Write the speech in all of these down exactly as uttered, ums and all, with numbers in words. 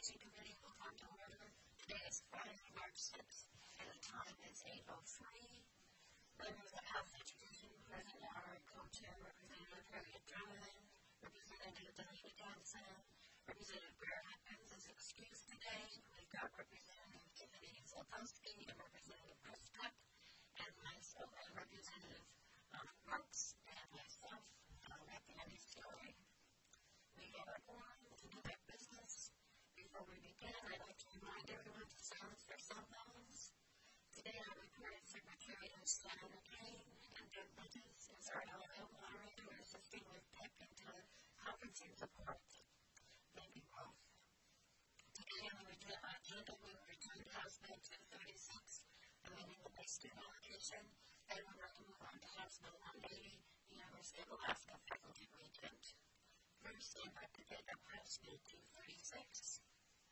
Policy Committee will come to order. Today is Friday, March sixth, and the time is eight oh three. Members of Health Education present are Co-Chair Representative Harriet Drummond, Representative Delaney Johnson, Representative Bear Hopkins is excused today. We've got Representative Tiffany Zolkowski and Representative Chris Peck, and myself and Representative um, Marks and myself, uh, Rick and Andy Story. We have a forum to conduct business. Before we begin, I'd like to remind everyone to silence their cell phones. Today, our reporting secretary is Shannon McCain, and Doug Bridges is our L O L moderator assisting with tech and teleconferencing support. Thank you all. Today on the agenda, we will return to House Bill two thirty-six, amending the base student allocation, and we're going to move on to House Bill one eighty, the University of Alaska Faculty Regent. First, I'd like to take up House Bill two thirty-six.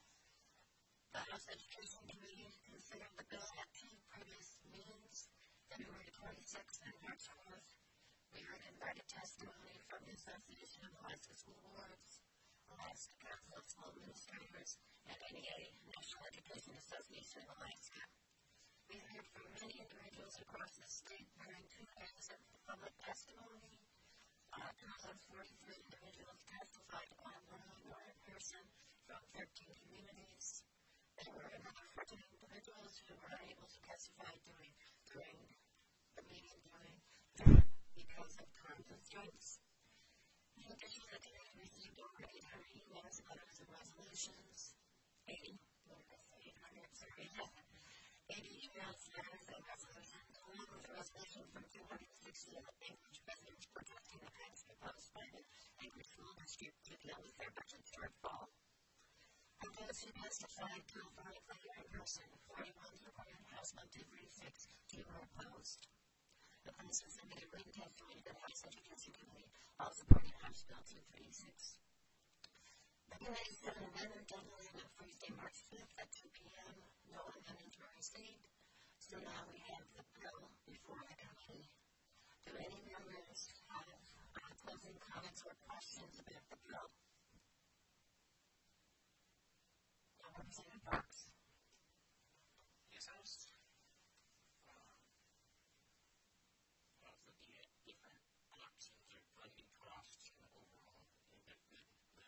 The House Education Committee considered the bill at two previous meetings, February twenty-sixth and March fourth. We heard invited testimony from the Association of Alaska School Boards, Alaska Council of School Administrators, and N E A, National Education Association of Alaska. We heard from many individuals across the state during two days of public testimony. Uh, two hundred forty-three individuals testified online or in person from thirteen communities. There were another fourteen individuals who were unable to testify during, during the meeting during, because of time constraints. In addition, the committee received over eight hundred emails, letters, and resolutions. eighty, eight hundred, sorry, eighty emails, letters, and resolutions, along with a resolution from two hundred sixty-eight Anchorage residents protesting the plans proposed by the Anchorage School District to deal with their budget shortfall. Of those who testified telephonically or in person, forty-one supported House Bill two thirty-six, two were opposed. The Commission submitted written testimony to the House Education Committee, all supporting House Bill two thirty-six. The committee set an amendment deadline of Thursday, March fifth at two p.m. No amendments were received, so now we have the bill before the committee. Do any members have uh, closing comments or questions about the bill? Representative Parks. Yes, I was uh, I was looking at different options or funding costs and overall. I think that the,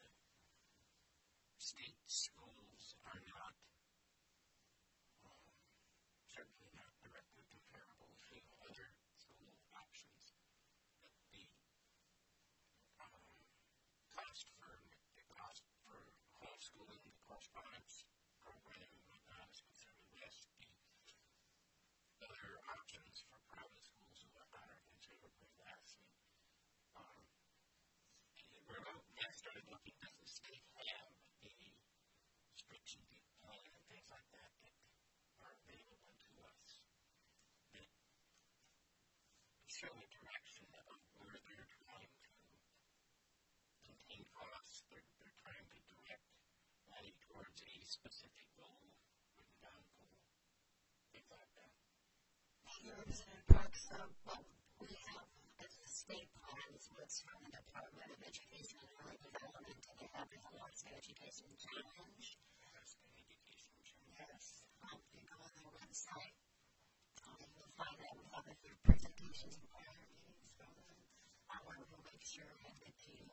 the state schools are not um, certainly not directly comparable to other school options. But the um, cost for the cost for homeschooling, the correspondence program and whatnot is considerably less. The other options for private schools and whatnot are considerably less. And, um, and remote, when I started looking, does the state have a strategic plan and things like that that are available to us that show a direction of where they're trying to contain costs, they're, they're trying to direct money towards a specific goal, written down goal, things like that. Thank you, Representative Parks. So what we have as the state plans was from the Department of Education and Early Development, and they have the Alaska Education Challenge. Alaska Education Challenge. Yes. Um, you go on their website, um, and you'll find that we have a few presentations and prior meetings from them. I want to make sure I get to you.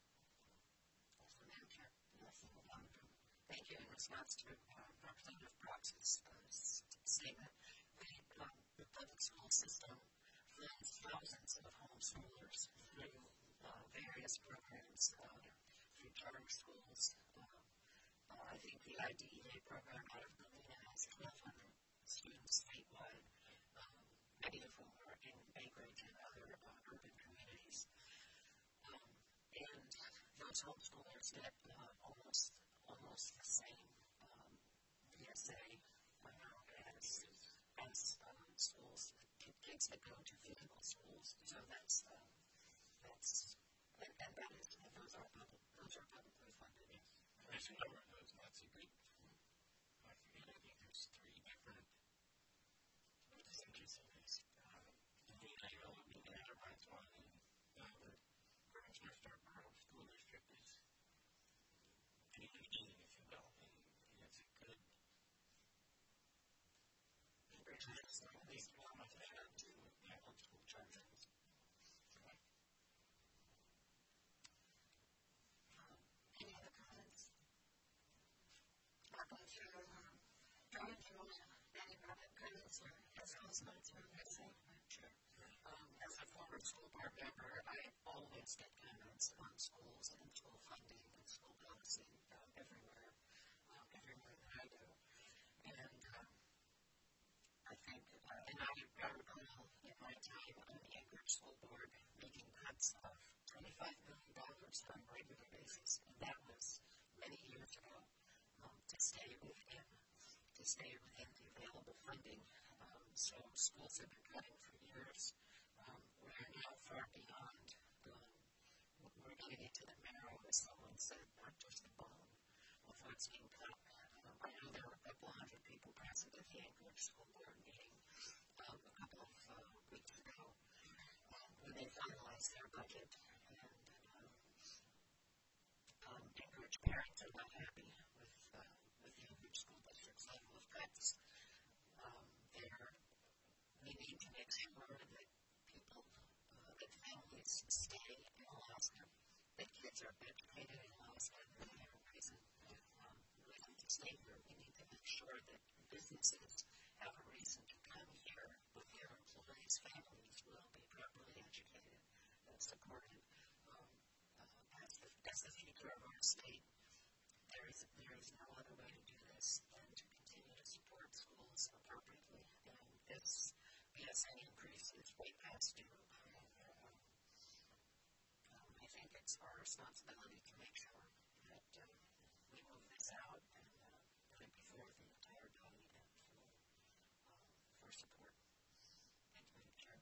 Thank you. In response to uh, Representative Parks' uh, statement, we, um, the public school system funds thousands of homeschoolers through uh, various programs, uh, through charter schools. Uh, uh, I think the I D E A program out of Galena has twelve hundred students statewide, um, many of whom are in Anchorage and other uh, urban communities. Um, and those homeschoolers get uh, almost almost the same um, D S A uh, as, as um, schools, kids that go to physical schools. So that's, uh, that's and, and that is, those are public, those are publicly funded. Yes. There's a number of those, and that's a good, I forget, I think there's three different percentages of this. Um, the I O, the Enterprise one, and the other, Burns North Star Borough School District is community, if you will, and least one of them to public school charges. Okay. Um, any other comments? I'll go through, um, John, do you want to, any other comments or announcements or anything? Sure. Um, as a former school board member, I always get comments on schools and school funding and school policy um, everywhere, um, everywhere that I do. And um, I think, uh, and I, I recall in my time on the Anchorage School Board making cuts of twenty-five million dollars on a regular basis, and that was many years ago, um, to stay within, to stay within the available funding. Um, so schools have been cutting for years. Um, we are now far beyond, um, we're getting into the marrow, as someone said, not just the bone of what's being cut. Um, I know there were a couple hundred people present at the Anchorage School Board meeting um, a couple of uh, weeks ago um, when they finalized their budget. And um, um, Anchorage parents are not happy with, uh, with the Anchorage School District's level of cuts. Um, they're, we need to make sure that people, uh, that families stay in Alaska, that kids are educated in Alaska, and they have a reason, um, reason to stay here. We need to make sure that businesses have a reason to come here with their employees, families will be properly educated and supported. Um, uh, as, the, as the future of our state, there is, there is no other way to do this than to continue to support schools appropriately. And this B S N increase is way past due. And, uh, um, I think it's our responsibility to make sure that uh, we move this out and uh, put it before the entire body and for, um, for support. Thank you, Madam Chair.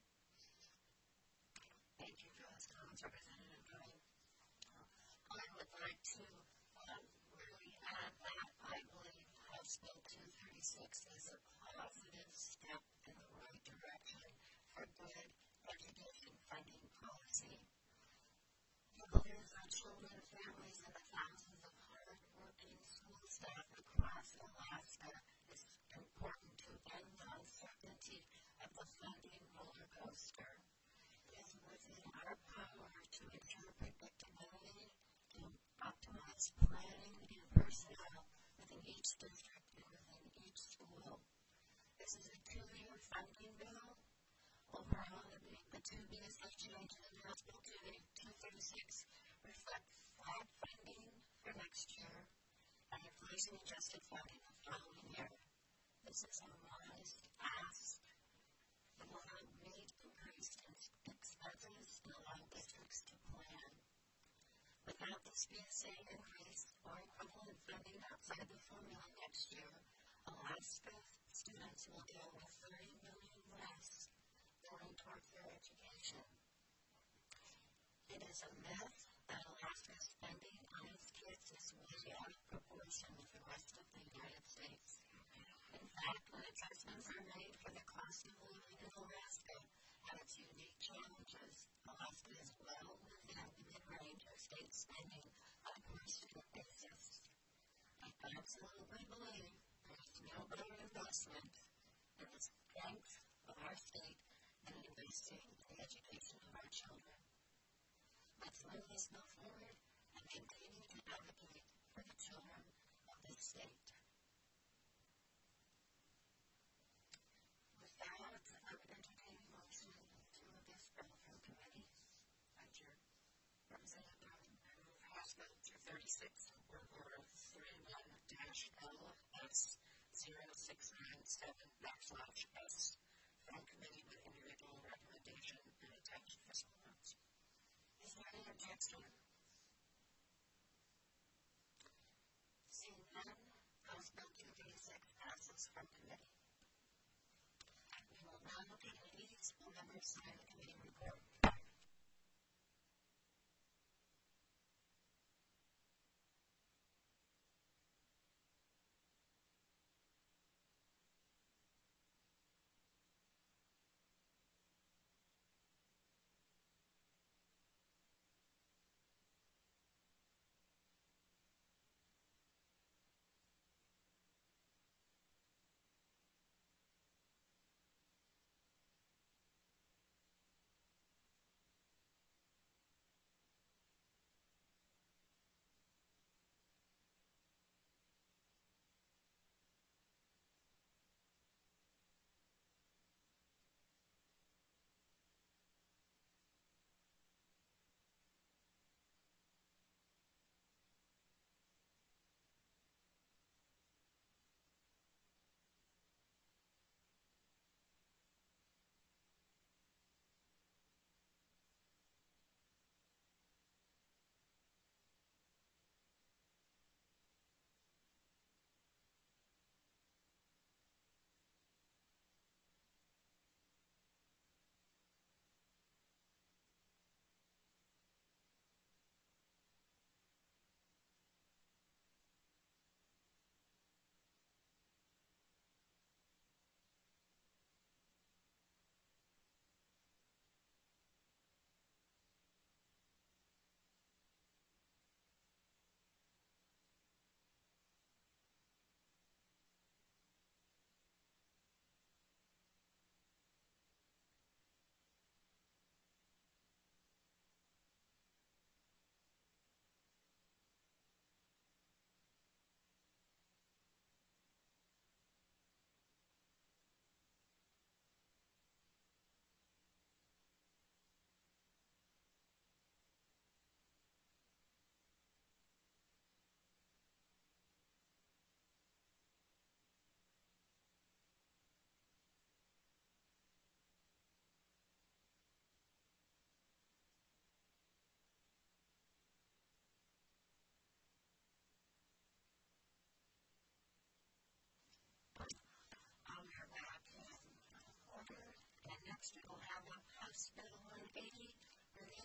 Thank you for those comments, Representative Green. Uh, I would like to um, really add that I believe House Bill two thirty-six is a positive step in the right direction for good education funding policy. The millions of children, families, and the thousands of hard-working school staff across Alaska is important to end the uncertainty of the funding roller coaster. It is within our power to ensure predictability and optimize planning and personnel within each district and within each school. This is a two-year funding bill. Overall, the, the two B S F changes in House Bill two thirty-six reflect flat funding for next year and inflation-adjusted funding the following year. This is a modest ask that will help meet increased expenses and allow districts to plan. Without this B S A increase or equivalent funding outside the formula next year, Alaska students will deal with thirty million dollars less going towards their education. It is a myth that Alaska's spending on its kids is way out of proportion with the rest of the United States. In fact, when adjustments are made for the cost of living in Alaska and its unique challenges, Alaska is well within the mid-range of state spending on a per-student basis. I absolutely believe there is no better investment in the strength of our state than investing in the education of our children. Let's move this bill forward and continue to advocate for the children of this state. With that, I would entertain a motion to move this bill from committee. Madam Chair. Representative Brown, I move House Bill two thirty-six, Work Order thirty-one dash L S zero six nine seven backslash S from committee with individual recommendation and attached fiscal notes. Is there any objection? Seeing none, House Bill two thirty-six passes from committee. We will now look at committees. Will members sign the committee report?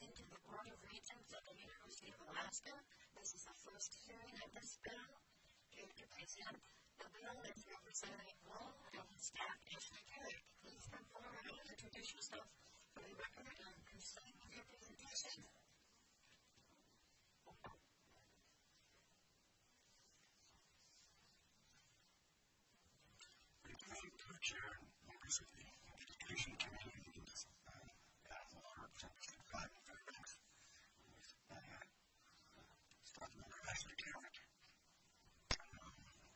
into the Board of Regents at the University of Alaska. This is the first hearing of this bill. Here to present the bill is Representative Wall and his staff, Ashley Carrick. Please come forward and introduce yourself for the record and proceed with your presentation. Chair and members of the Education Committee and uh, as well representatives of five and very thanks. I uh, started with Ashley Carrick. Um,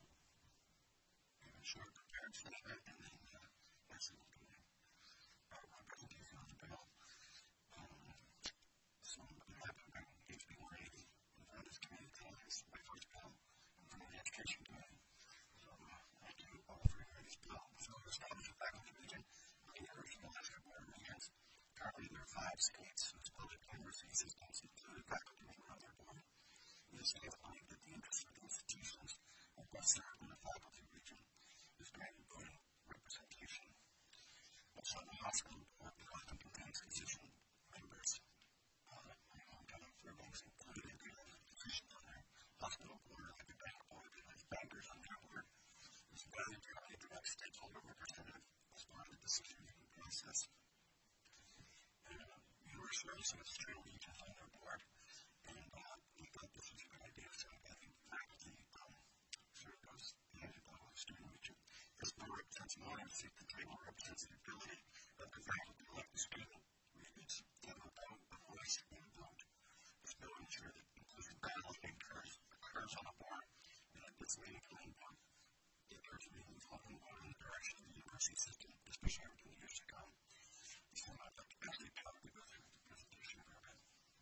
I'm short prepared for that, and then uh, Ashley will do uh, my presentation on the bill. Um, so I'm happy to bring H B one eighty in front of this committee today. It's my first bill in front of the Education Committee. So uh, thank you all for hearing this bill. Established a faculty region at the University of Alaska Board of Regents. Currently, there are five states whose public university systems include a faculty member on their board. These states believe that the interests of the institutions are best served in a faculty region is granted voting representation. Also, the hospital board often contains physician members. Uh, my hometown Fairbanks included a good physician on their hospital board, like the bank board, that has bankers on their board. It's valid to have a direct stakeholder representative as part of the decision-making process. And uh, University also has two regions on their board, and uh, we thought this was a good idea, so I think faculty um, serve as the level of student region. This bill represents more than seek the table represents the ability of the faculty to elect the student regents to have a vote, a voice, and a vote. This bill ensures that inclusive dialogue occurs, occurs on the board, and that gets meaningful input. It urges me to move on in the direction of the university system, especially over the years to come. So I'd like to actually talk about the presentation for a bit.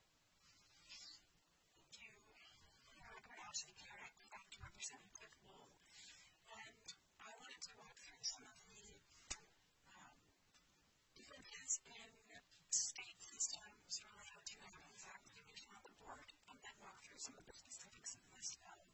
Thank you. I'm Ashley Carrick. I'm Representative Wool. And I wanted to walk through some of the um, differences in state systems related to having faculty region on the board, and then walk through some of the specifics of this bill.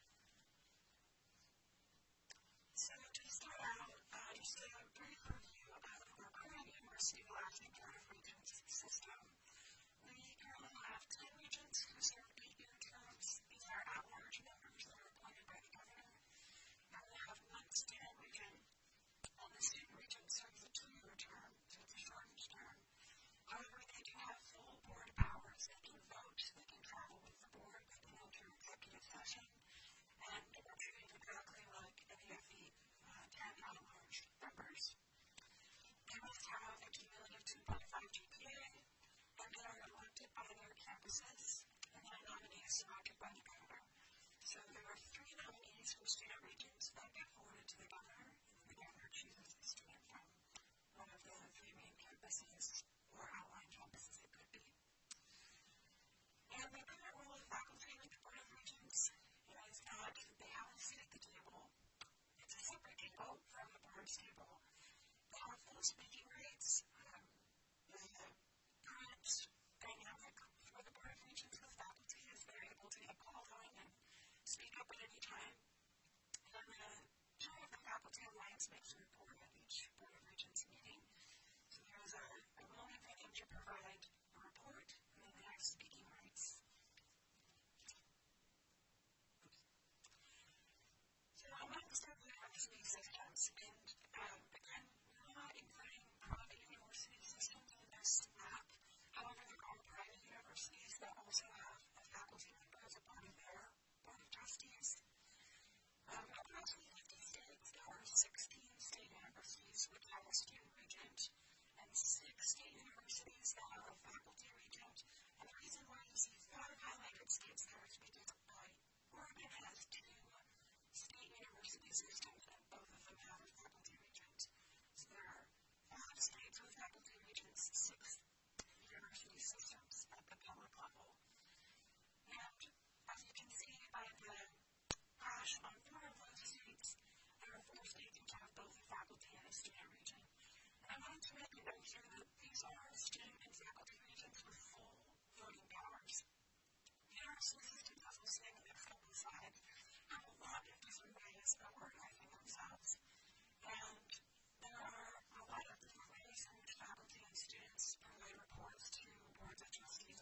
So to start out, uh, just a brief review of our current University of Alaska Board of Regents system. We currently have ten regents who serve eight-year terms. These are at-large members that are appointed by the governor. And we have one student regent, and the student regent serves a two-year term, so it's a shortened term. However, they do have full board powers. They can vote, they can travel with the board, they can enter executive session, and they're treated exactly like any of the uh, ten at-large members. They must have a cumulative two point five G P A, and they are elected by their campuses, and their nominee is selected by the governor. So there are three nominees for student regents that get forwarded to the governor, and then the governor chooses a student from one of the three main campuses or outlying campuses it could be. And the current role of faculty with the Board of Regents is that they have a seat at the table. It's a separate table from the board's table. They have full speaking rights. Um, the current dynamic for the Board of Regents with faculty is they're able to get called on and speak up at any time. And the chair of the Faculty Alliance makes a report at each Board of Regents meeting. So there's a, a moment for them to provide a report, and then they have speaking rights. So amongst the university systems, and um, again, we're not including private university systems in this map. However, there are private universities that also have a faculty member as a part of their board of trustees. Um, across the fifty states, there are sixteen state universities which have a student regent, and six state universities that have a faculty regent. And the reason why you see five highlighted states there is because uh, Oregon has two state university systems, and both of them have a faculty regent. So there are five states with faculty regents, six university systems at the public level. And as you can see by the hash on four of those states, there are four states which have both a faculty and a student regent. And I wanted to make a note here that these are student and faculty regents with full voting powers. The university systems, as we'll see on the next couple of slides, have a lot of different ways of organizing themselves. And there are a lot of different ways in which faculty and students provide reports to boards of trustees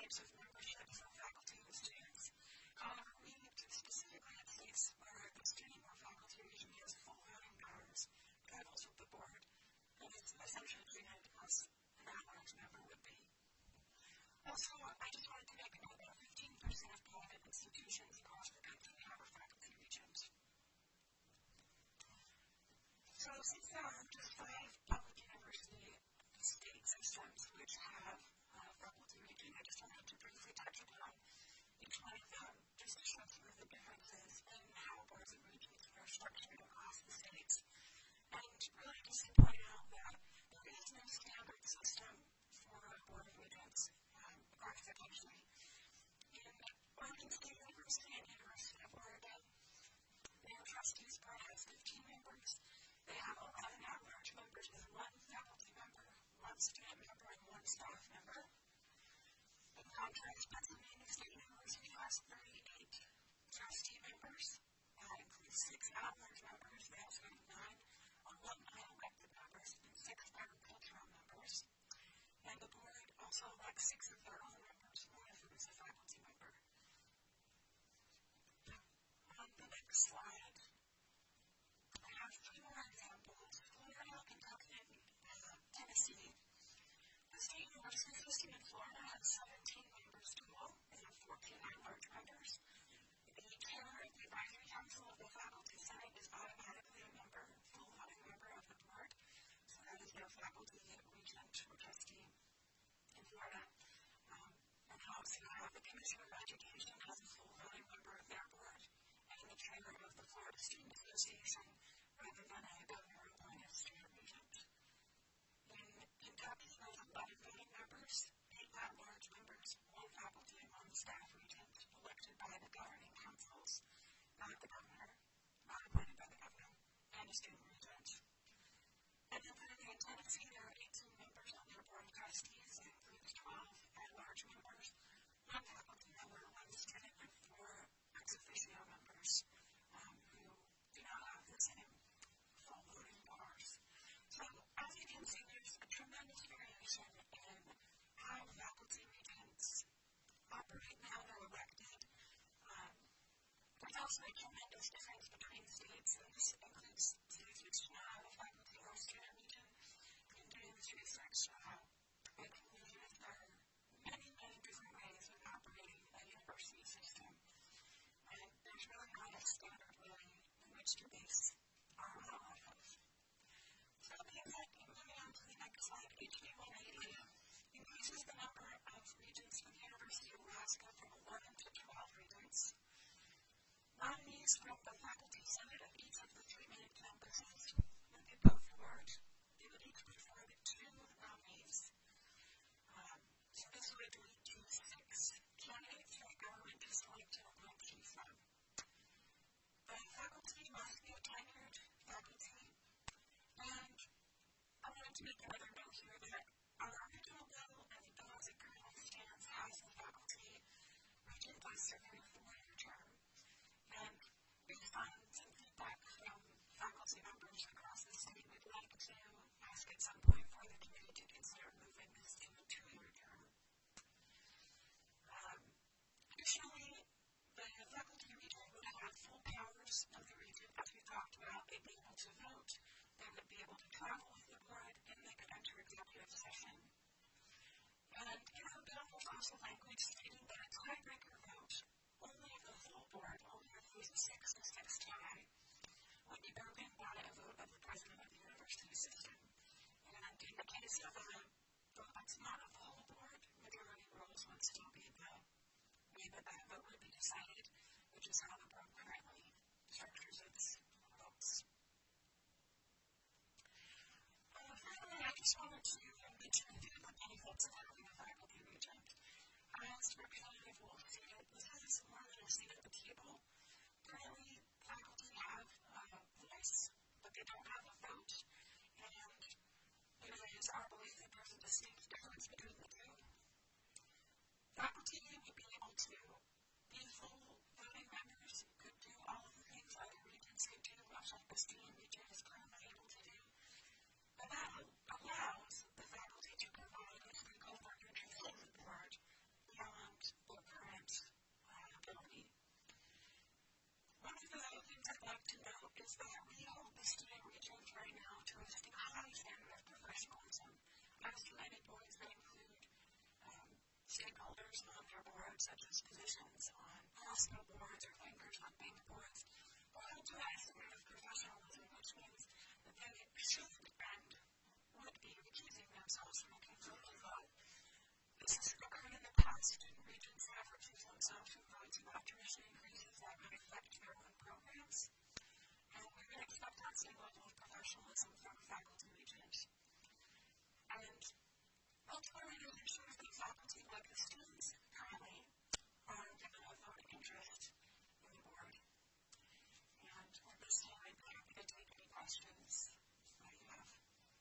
types of membership for faculty and students. However, we looked specifically at states where the student or faculty region has full voting powers, titles with the board, and is essentially treated as an at-large member would be. Also, I just wanted to make a note that fifteen percent of private institutions across the country have a faculty regent. So since there are just five public university state systems which have a faculty regent, I just wanted to briefly touch upon each one of them just to show some of the differences in how boards and regents are structured across the states. And really just to point out that there is no standard system for a board of regents um, across the country. In Oregon State University and University of Oregon, their trustees board has fifteen members. They have eleven at-large members with one faculty member, one student member, and one staff member. In contrast, Pennsylvania State University has thirty-eight trustee members. That includes six at-large members. They also have nine alumni elected members and six agricultural members. And the board also elects six of their own members, one of whom is a faculty member. On the next slide, I have three more examples. Florida, Kentucky, and uh, Tennessee. The state university system in Florida has seventeen members total. They have fourteen at-large members. The chair of the advisory council of the faculty senate is automatically a member, full voting member of the board. So that is their faculty regent or trustee in Florida. Um, and also have the commissioner of education as a full voting member of their board, and the chair of the Florida Student Association rather than a governor appointed student regent. In Kentucky, there's eleven voting members, eight at-large members, one faculty, and one staff regent elected by the governing councils, not the governor, not appointed by the governor, and a student regent. And then finally in Tennessee, there are eighteen members on their board of trustees. It includes twelve at-large members, one faculty member, one student, and four ex officio members um, who do not have the same full voting powers. So as you can see, there's a tremendous variation in how faculty regents operate and how they're elected. Um, there's also a tremendous difference between states, and this includes states which do not have a faculty or student regent. In doing this research, uh, I concluded that there are many, many different ways of operating a university system, and there's really not a standard way in which to base our knowledge of. So the effect, moving on to the next slide, H B one eighty increases the number of regents for the University of Alaska from eleven to twelve regents. Nominees from the faculty senate of each of the three main campuses would be put forward. They would each put forward two nominees. Um, so this would lead to six candidates that government is selected to nominate from. The faculty must be a tenured faculty. And I wanted to make another note here that our original bill, as it does, it currently stands as the faculty regent by serving a four-year term. And based on some feedback from faculty members across the state, we'd like to ask at some point for the committee to consider moving this to a two-year term. Um, additionally, the faculty regent would have full powers of the regent, as we talked about. They'd be able to vote, they would be able to travel with the board, and they could enter executive session. And in our bill, there's also language stating that a tiebreaker vote, only if the full board, only if there's a six to six tie, would be broken by a vote of the president of the university system. And in the case of a vote that's not of the whole board, majority rules would still be the way that that vote would be decided, which is how the board currently structures its votes. Uh, finally, I just wanted to mention a few of the benefits of having a faculty regent. As Representative Wolf stated, this is more than a seat at the table. Currently, faculty have a voice, but they don't have a vote. And it is our belief that there's a distinct difference between the two. Faculty would be able to be full voting members, could do all of the things other regents could do, much like the student regent is currently able to do. But that allows the faculty to provide a free covert interest of the board beyond stakeholders on their board, such as physicians on hospital boards or bankers on bank boards, will hold to that sort of professionalism, which means that they should and would be recusing themselves from a controlling vote. This has occurred in the past. Regions have recused themselves from votes about tuition increases that would affect their own programs. And we would expect that same level of professionalism from faculty regents. And ultimately, to ensure that the faculty, like the students currently, are given a voting interest in the board. And at this time, I'm happy to take any questions that you have.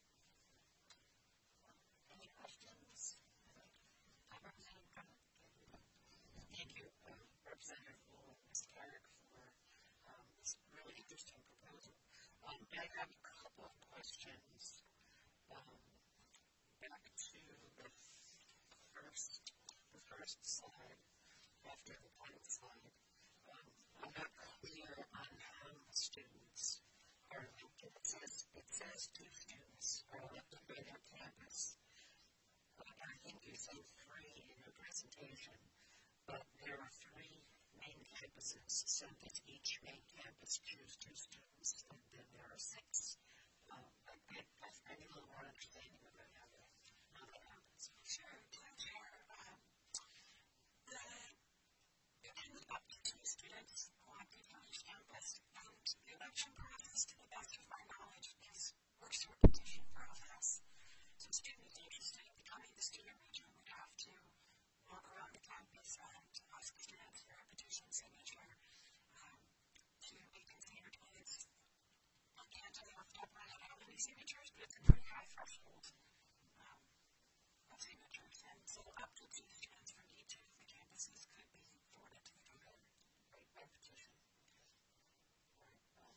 Any questions? Uh, Representative Brown. Thank you, um, Representative Lowell and Miz Carrick, for um, this really interesting proposal. Um, I have a couple of questions. Um, back to the first, the first slide, after the final slide. Um, I'm not clear on how the students are elected. It says, it says two students are elected by their campus. Uh, I think you said three in your presentation, but there are three main campuses, so does each main campus choose two students, and then there are six. Um, I, I, I need a little more understanding about how that, how that happens. Sure, sure. Um, the, it can be up to two students elected from each campus, and the election process, to the best of my knowledge, is works through a petition process. So students interested in becoming the student regent would have to walk around the campus and ask students for a petition signature um, to be considered as, I can't tell you off the top of my head how many signatures, but it's a pretty high threshold um, of signatures. And so up to two students from each of the campuses could be forwarded to the governor by, by petition. Right. Um,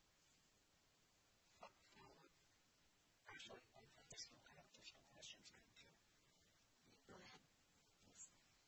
oh, no, actually, I have additional, I have additional questions for you too. Go ahead. Please.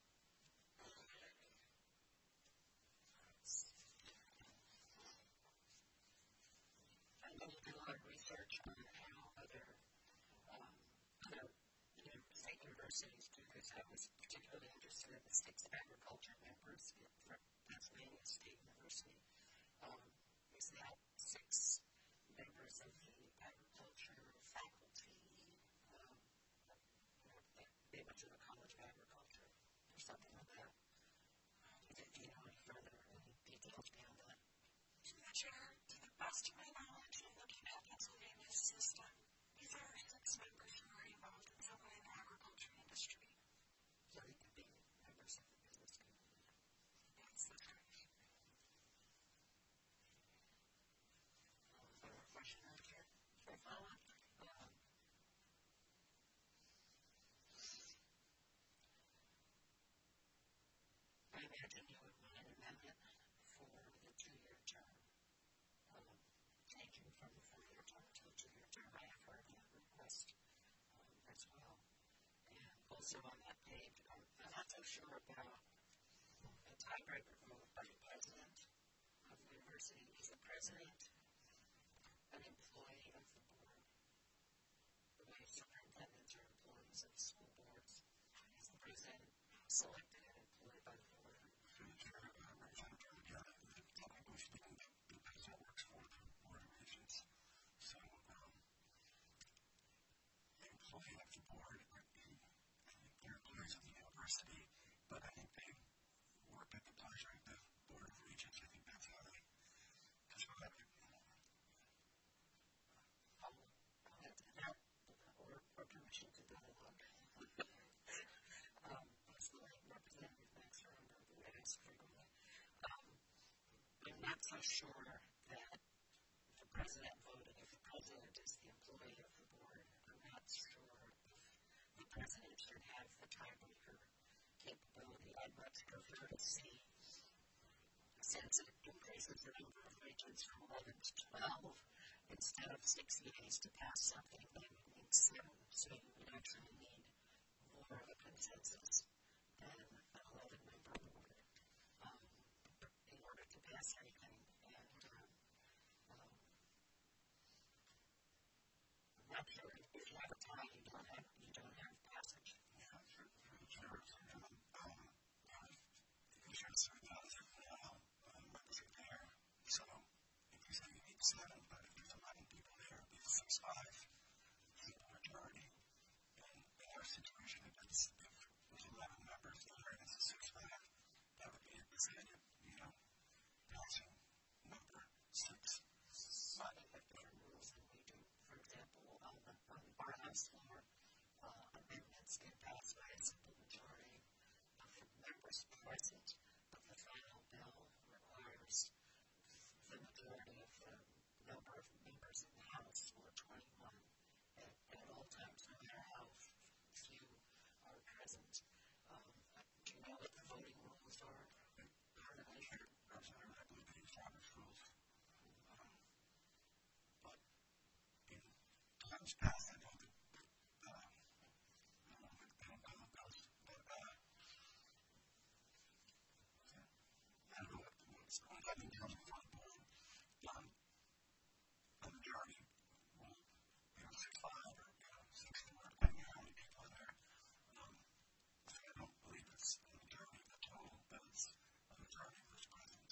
I know you did a lot of research on how other, um, other you know, state universities do this. I was particularly interested in the six agriculture members from Pennsylvania State University. Um, is that six members of the agriculture faculty? Um, you know, they, they went to the College of Agriculture or something like that. Do you know any further any details beyond that? Sure. To the best of my knowledge, in looking at Pennsylvania's system, these are six members who are involved in some way in the agriculture industry. So they could be members of the business community. Yes, that's right. Um, one more question out here. Should I follow up? Um, I imagine you would want an amendment for the two-year term, um, changing from the four-year term to the two-year term. I have heard that request um, as well. And also on that page, I'm, I'm not so sure about a tiebreaker vote by the president of the university. Is the president an employee of the board? The way superintendents are employees of school boards. Is the president selected and employed by the board? Through the chair, uh, Representative John, the technically speaking, the president works for the Board of Regents. So, um, the employee of the board would be, I think they're employees of the university, but I think they work at the pleasure of the Board of Regents. I think that's how they describe it. I'll, I'll have to that or, or permission to dialogue. um, that's the way Representative Max remember the way I frequently. Um, I'm not so sure that the president voted if the president is the employee of the board. I'm not sure if the president should have the tiebreaker capability. I'd much prefer to see, since it increases the number of regents from eleven to twelve, instead of six yeas to pass something, then we need seven. So you would actually need more of a consensus than an eleven-member board um, in order to pass anything. And um, um, I'm not sure if you have a tie, you don't have you don't have passage. Yeah, through, through the chair, Representative members present, but the final bill requires the majority of the number of members in the House, or twenty-one, at, at all times, no matter how few are present. Um, do you know what the voting rules are? I'm sure, I'm sorry, I believe they use Robert's rules. Um, but in times past, I know that, that uh, I don't know if it's been a couple of those, but uh, I don't know what the rules are. I think there's one point, um, a majority will, you know, six five or, you know, six four, depending on how many people are there. Um, so I don't believe it's a majority of the total, but it's a majority of those present.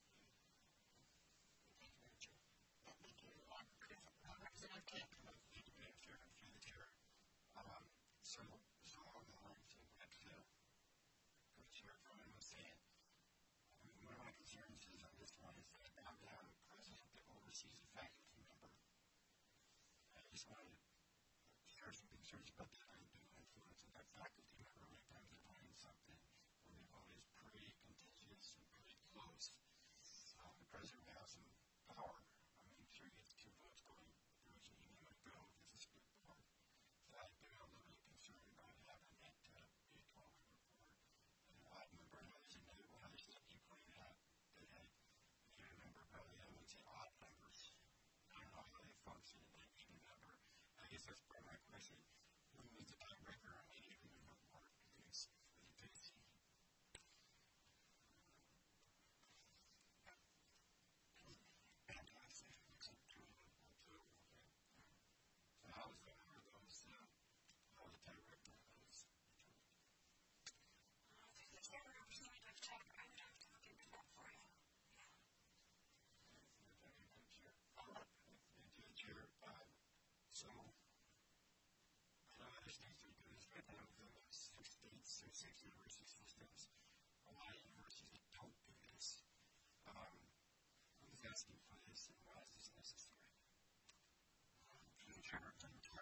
Thank you, Richard. And thank you, um, Representative King. Thank you, Madam Chair, and through the chair. Um, so, so along the lines of what uh, what Chair Cronin was saying, I mean, one of my concerns is on this one is that now we have a president that oversees a faculty member. I just want to share some concerns about that undue influence of that faculty member when it comes to doing something where the vote is pretty contentious and pretty close. Um, the president may have some power. I mean, sure he gets two votes going the direction he may go if it's a split board. So I've been a little bit concerned about having it uh, be a twelve-member board and an odd member. And there's another one other thing you pointed out that I can't remember, probably I would say odd members. I don't know how they function in an even number. I guess that's part of my question. Who is the tiebreaker on an even number board? Because for the P C. And I say, except two of them or two, okay. So how is that, how are those, uh, how are the tiebreaker on those determined? I think that's not a representative check. I would have to look into that for you. Yeah. Thank you, Madam Chair. Thank you, Chair. Um, so, I know other states are doing this right now. There are six states or six university systems. A lot of universities that don't do this. Um, who's asking for this and why is this necessary? Um, Madam Chair, Madam Chair.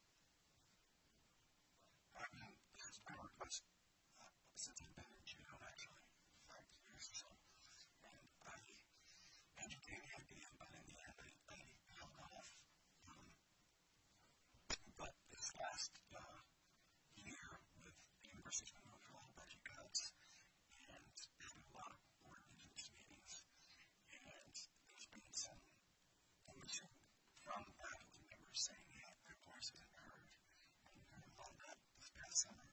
I mean, this is my request uh, since I've been in Juneau, actually, five years or so. And I entertained the idea, but in the end, I, I held off. Um, but this last uh, year with the University of Monroe, a lot of budget cuts, and there's been a lot of board meetings, meetings, and there's been some permission from faculty members saying, yeah, their voice isn't heard, and we heard a lot of that this past summer.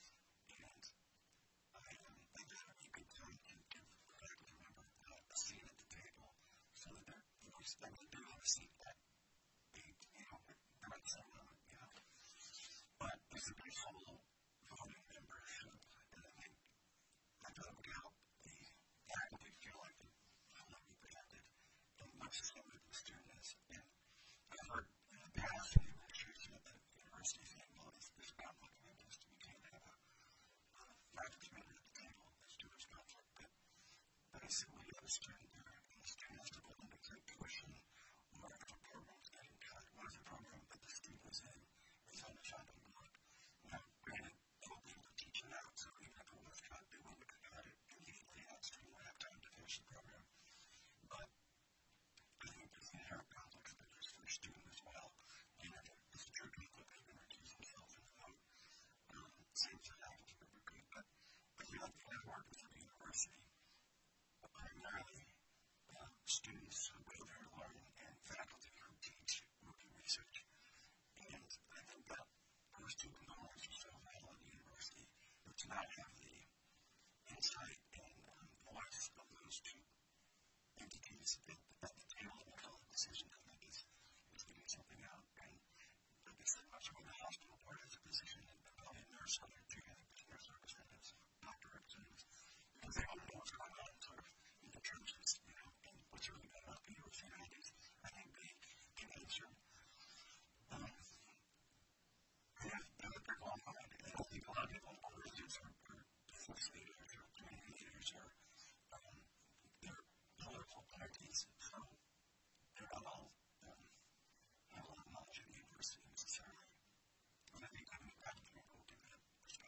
And I, um, I just hope you could come and give a faculty member uh, a seat at the table so that their voice, that they do have a seat at the, you know, during some moment, you know. But this is a whole voting membership, and I think I thought it would help the faculty feel like they feel like represented in much the same way the student is. And I've heard in the past from the administration at the university saying, well, this, this is not looking at this to begin to have a uh, faculty member at the table, a student's conflict. But basically, you have a student there, and the student has to go into their tuition, or if the program's getting cut, what if the program that the student is in is on the chopping block? Now, granted, they will be able to teach it out, so even if it was cut, they wouldn't have cut it immediately, and the student would have time to finish the program. But I think there's inherent conflicts of interest for the student as well, and if it's a true conflict, they can recuse themselves from the vote. Um, same for faculty member could, but I feel like when I work at the university, primarily uh, students who go there to learn and faculty who teach work and research. And I think that those two components are so vital at the university, but to not have the insight and um, voice of those two entities at, at the table of the decision, I think is, is getting something out. And like I said, much more the hospital part has a position, and probably a nurse on there too. I think there's nurse representatives, doctor representatives, because they all know what's going on, sort of, in the churches, you know, and what's really going on at the university. I think, I think they can answer. Um, and I think they're qualified, and I think a lot of people on boards are, are business leaders or community leaders or um, they're political parties, so they're not all um, have a lot of knowledge of the university necessarily. And I think having a faculty member will do that.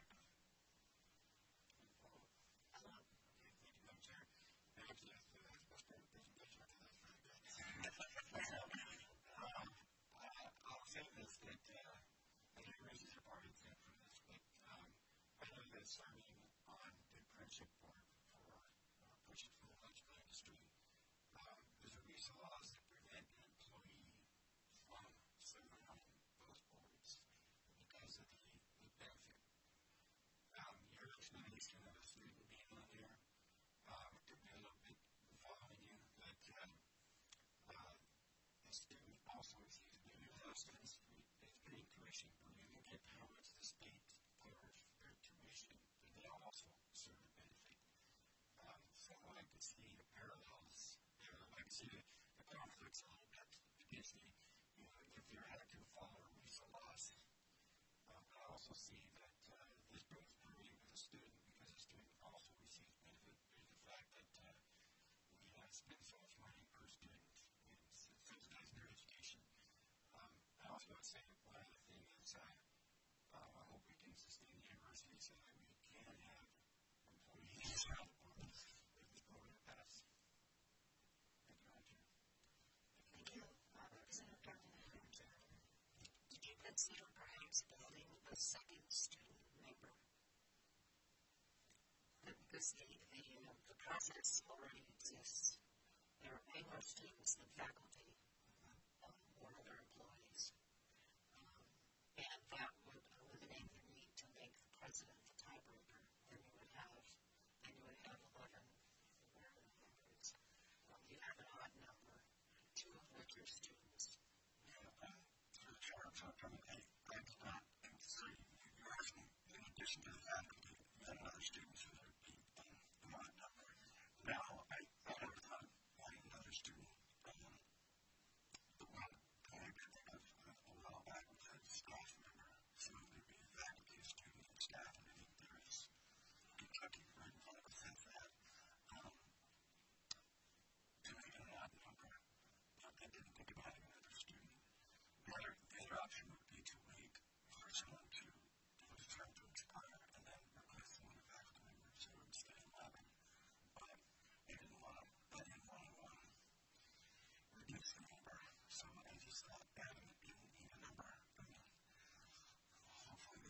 that, uh, and it raises a part of the for this, but um, I know that serving on the apprenticeship board for uh, pushing for the electrical industry, um, there's a recent laws that prevent an employee from serving on those boards because of the, the benefit. Um, your explanation of a student being on there um, could be a little bit following you that um, uh, the student also receives benefit. Those students is getting tuition per unit get how much the state covers their tuition, and they also serve a benefit. Um, so I like to see the parallels there. I like to see the, the conflicts a little bit because the, you know, if you're having to follow recent laws, um, I also see that uh, this goes through with the student because the student also receives benefit due to the fact that uh, we uh, spend so much money per student in subsidizing their education. Um, I also want to say one other thing is uh, uh, I hope we can sustain the university so that we can have employees around the board if this program passes. Thank you, Madam Chair. Thank you. Uh, Representative Darling. Did you consider perhaps building a second student member? Because the, the, uh, the process already exists. There are way more students than faculty um, or other employees. Um, and that would eliminate the need to make the president the tiebreaker. Then you would have, then you would have eleven members. Um, you have an odd number, two of which are students. Yeah, um, through the chair, so I mean, I, I did not consider you're asking, in addition to the faculty and other students, who would be um, an odd number. Now, I, I never thought of wanting another student. Um, the one point I could think of a while back was a staff member. So there'd be faculty, student, and staff, and I think there is Kentucky right in front of us has that. Um, to make it an odd number, but I didn't think about having another student. The other, the other option would be to wait for someone to for the term to expire and then replace them with a faculty member, so it would stay eleven. But I didn't want to, I didn't want to um, reduce the number, so I just thought having it be an even number. I mean, hopefully,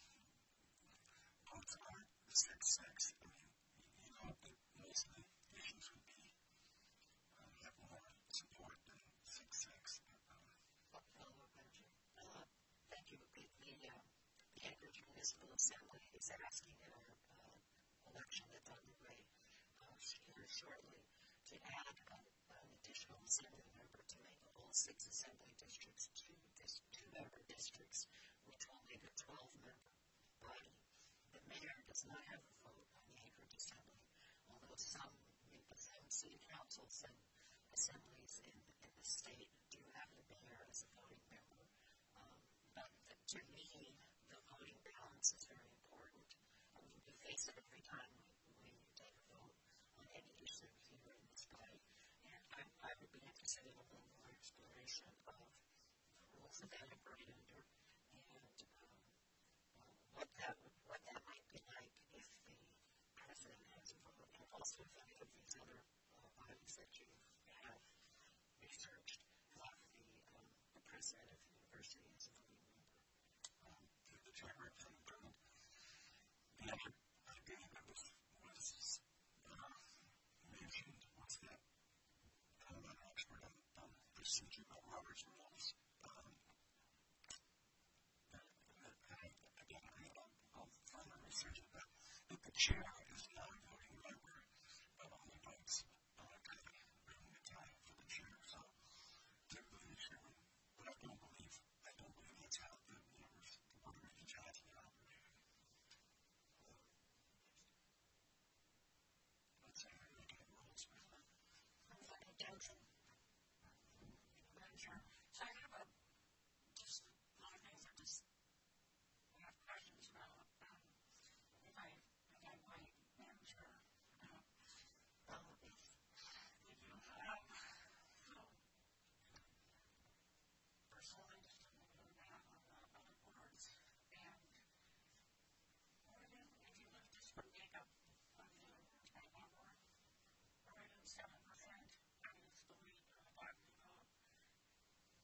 both are six six. I mean, you hope that most of the issues would be um, have more support than six six. Um, Uh, thank you. The, the, uh, the Anchorage Municipal Assembly is asking in our uh, election that's underway uh, here shortly to add uh, an additional assembly member to make all six assembly districts two, dis- two member districts, which will make a twelve member body. The mayor does not have a vote on the Anchorage Assembly, although some represent city councils and assemblies in, in the state do have the mayor as a voting member. Um, but the, to me, the voting balance is very important. I mean, we face it every time we, we take a vote on any issue here in this body. And I, I would be interested in a little more exploration of the rules of that operate under and um, uh, what that would, what that might be like if the president has a vote, and also if any of these other uh, bodies that you have researched have the, um, the president of the university as a voting member. um, through the chair representative. The other idea that was, was uh, mentioned was that I'm not an expert on, on procedure, but Robert's rules. Um, that, that, I, again, I, I'll, I'll find the research of that. That the chair is not a voting member, but only votes elected during the time for the chair. So, typically the chair would, but I don't believe, I don't believe that's how the, you know, the Board of Regents has been operated. Let's say we're looking at rules. Representative Johnson. Madam Chair. So I have a, just a lot of things I just have questions about. Um, if I, if I might, Madam Chair. Uh, um, if, if you have, so, personally, just a little bit about on the other boards, and what if, if you look just for makeup of the twenty-one board, we're at seven percent, I mean, it's the lead, uh, black people.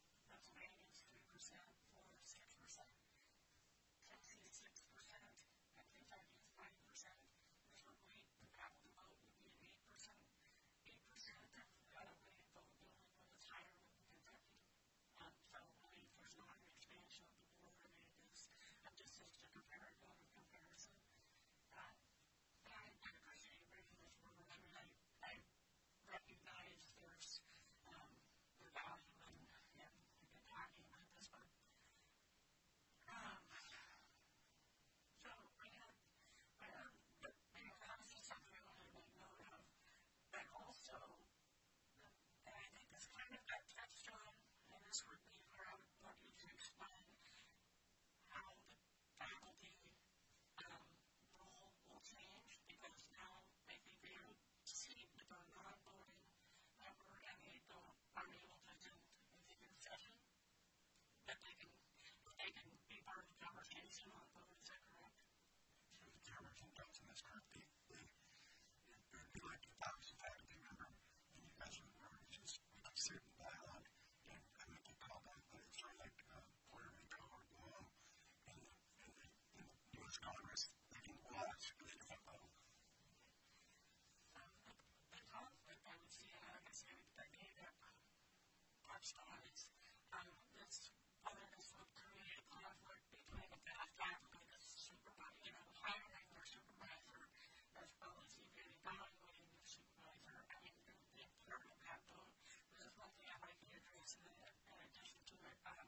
both sides. Um, this other this would create conflict between that faculty that's supervisor, you know, hiring their supervisor as well as even evaluating their supervisor. I mean, the, the part of that though, this is one thing I might be addressing in, in addition to it. Um,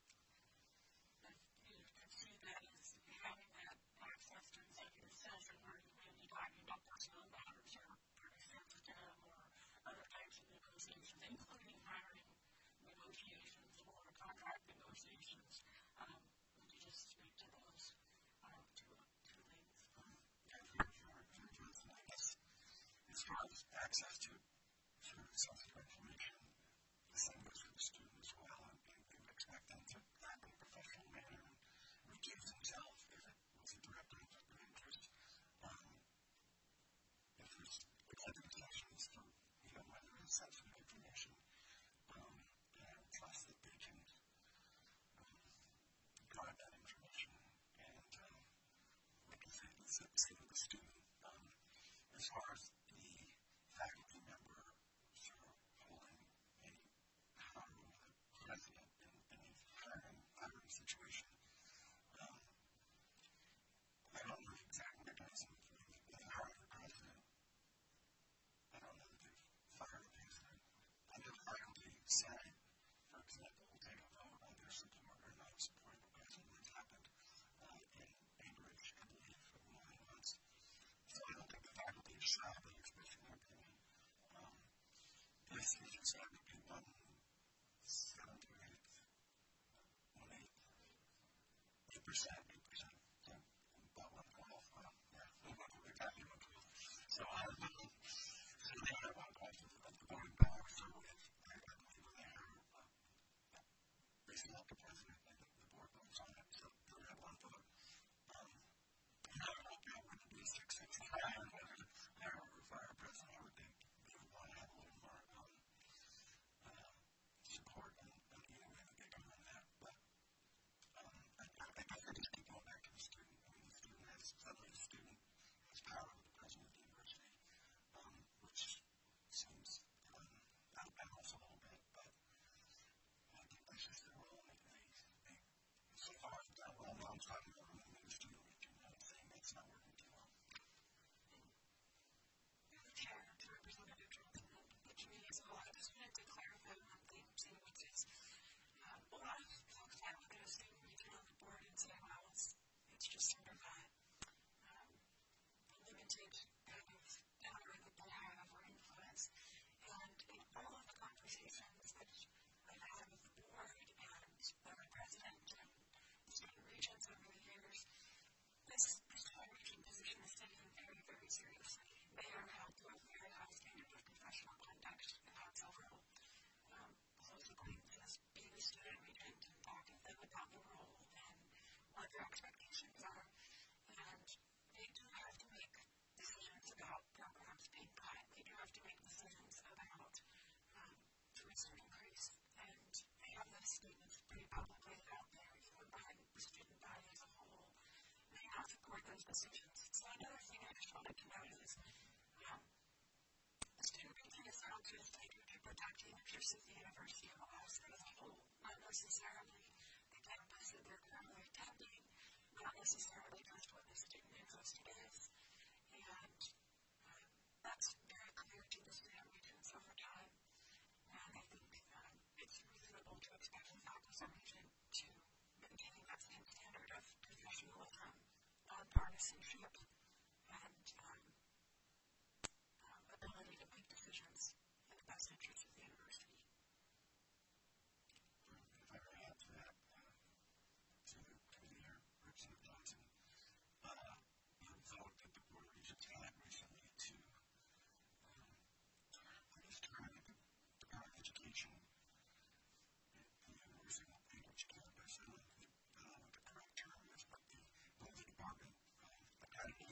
you can see that is having that access to executive session where you may be talking about personal matters or pretty sensitive or other types of negotiations, including hiring negotiations or contract negotiations. Um, would you just speak to those um, two, two things? Um, yeah, sure, sure, sure, Johnson. I guess as far as access to sort of sensitive information, the same goes for the student as well, and, and we would expect them to act in a professional manner and recuse themselves if it was a direct conflict of interest. Um, if there's executive sessions for, you know, whether it's sensitive information, um, and I would trust that they can um, guard that information and, um, like I said, it's the same with the student. Um, as far as the faculty member sort of holding any power over the president in, in a hiring, hiring situation, um, I don't know the exact mechanism for the hiring the president. I don't know that they've fired the president. I know the faculty side, for example, will take a vote on their support or not support the president. That's happened uh, in Cambridge, I believe, more than once. So I don't think the faculty is shy about expressing their opinion. Um, this is just that would be one seventh or eighth, one eighth, eight percent, eight percent, so about one twelfth. Um, yeah, exactly one twelfth. So I don't know. So they have one twelfth of the voting power. So if I, I believe when they have uh, they select the president and the, the board votes on it, so they would have one vote. Um, and I don't know if that would be six sixty-five or whether they would fire a president. I would think they would want to have a little more um, uh, support and, and either way that they go on that. But um, I, I guess I just keep going back to the student. I mean, the student has, suddenly the student has power over the president of the university, um, which seems um, out of balance a little bit, but I think that's just their role. They, they, they, so far as that well known, it's talking about removing the student, and I'm saying that's not working too well. The chair, to Representative Johnson, the committee as well, I just wanted to clarify one thing too, which is um, a lot of folks might look at a student region on the board and say, well, it's, it's just sort of a um, limited kind of power that they have or influence. And in all of the conversations that I've had with the board and the president and the student regents over the years, this, this generation position is taken very, very seriously. They are held to a very high standard of professional conduct, and that's overall um, close acquaintances, being a student regent and talking to them about the role and what their expectations are. And they do have to make decisions about programs being cut. They do have to make decisions about um, tuition increase. And they have those statements pretty publicly out there, even by the student body as a whole. They now support those decisions. So another thing I just wanted to note is um, the student region is held to a standard to protect the interests of the University of Ohio State as a whole, not necessarily the campus that they're currently attending, not necessarily just what the student interest is. And um, that's very clear to the student regions over time. And I think um, it's reasonable to expect the faculty region to maintain that same standard of professionalism, nonpartisanship, and um, um, ability to make decisions in the best interest of the university. If I were to add to that, uh, to the committee here, Representative Johnson, uh, the vote that the Board of Regents had recently to, um, I guess, terminate the Department of Education, the, the University of Cambridge campus. I don't know if the, I don't know what the correct term is, but the, both the department, um, academy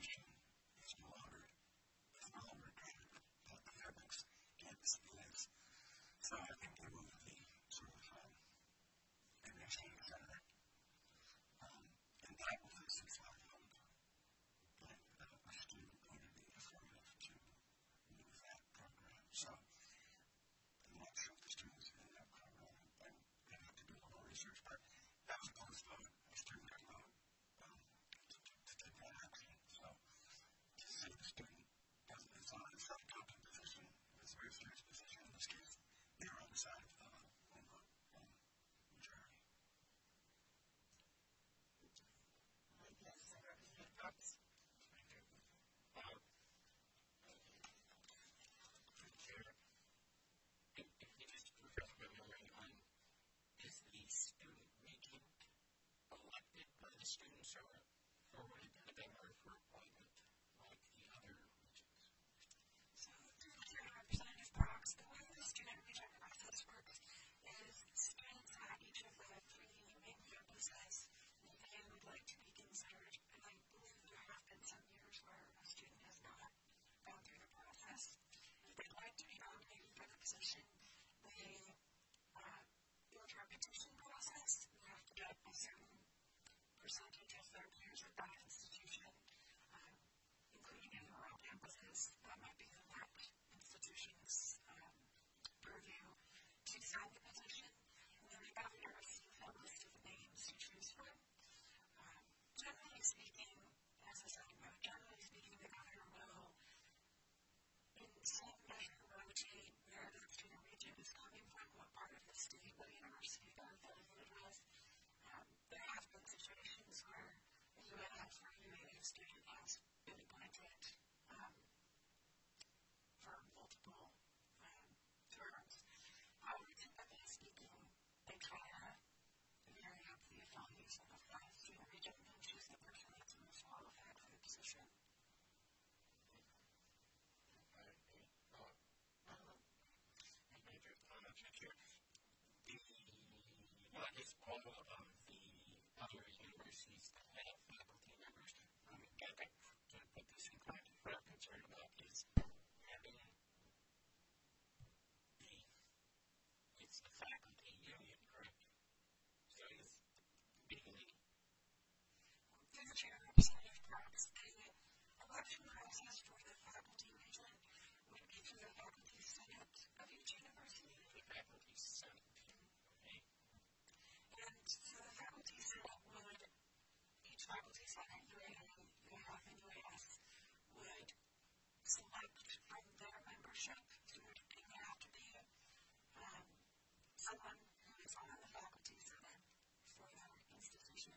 decide uh, on the on majority. Yes, Representative Cox. Thank you. Uh, Chair, if, if you just refresh my memory on, is the student regent elected by the students or forwarded to the governor for appointment like the other regents? So, Representative Cox, the way the student regent process works is students at each of the three main campuses that they would like to be considered, and I believe there have been some years where a student has not gone through the process. If they'd like to be nominated for the position, they uh, go through a petition process. They have to get a certain percentage of their peers at that institution, um, including in rural campuses. That might be the that institution's um, purview to decide the position. And then the governor receives a list of names to choose from. Um, generally speaking, as a side note, generally speaking, the governor will, in some measure, rotate where the student region is coming from, what part of the state, what university they're affiliated with. Um, there have been situations where a U N F or U A A student has been appointed um, for multiple um, terms. However, typically speaking, they try to marry up the affiliation of that student region and choose the person that's most qualified for the position. What is all of the other universities that have faculty members? Um, I think to put this in context, what I'm concerned about is having the, it's the faculty union, correct? So it's legally. Through the chair, Representative Cox, the election process for the faculty region would be through the faculty senate of each university. The faculty senate. Okay. And so the faculty senate would, each faculty senate, U A A, U A F, and U A S, would select from their membership, so it would have to be um, someone who is on the faculty senate for their institution.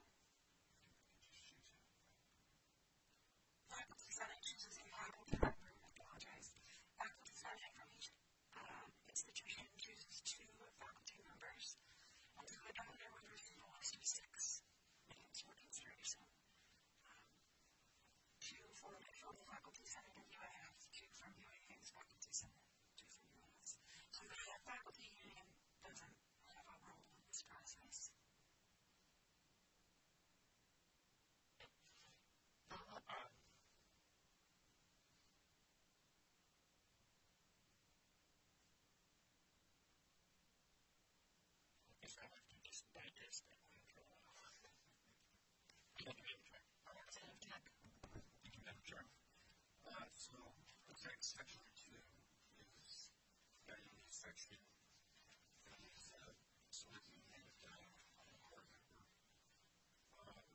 Faculty senate chooses a faculty member, I apologize. Faculty senate from each um, institution chooses two faculty members. And so the governor would receive a list of six names for consideration. Um, two for the from the faculty senate of U A F, two from U A A's faculty senate, two from U A S. So the faculty union doesn't have a role in this process. I guess I'll have to just digest that one for a while. Thank you, Madam Chair. Representative Tuck. Thank you, Madam Chair. Uh, so, looks like section two is the only section that is uh, selecting and uh, on a board member. Um,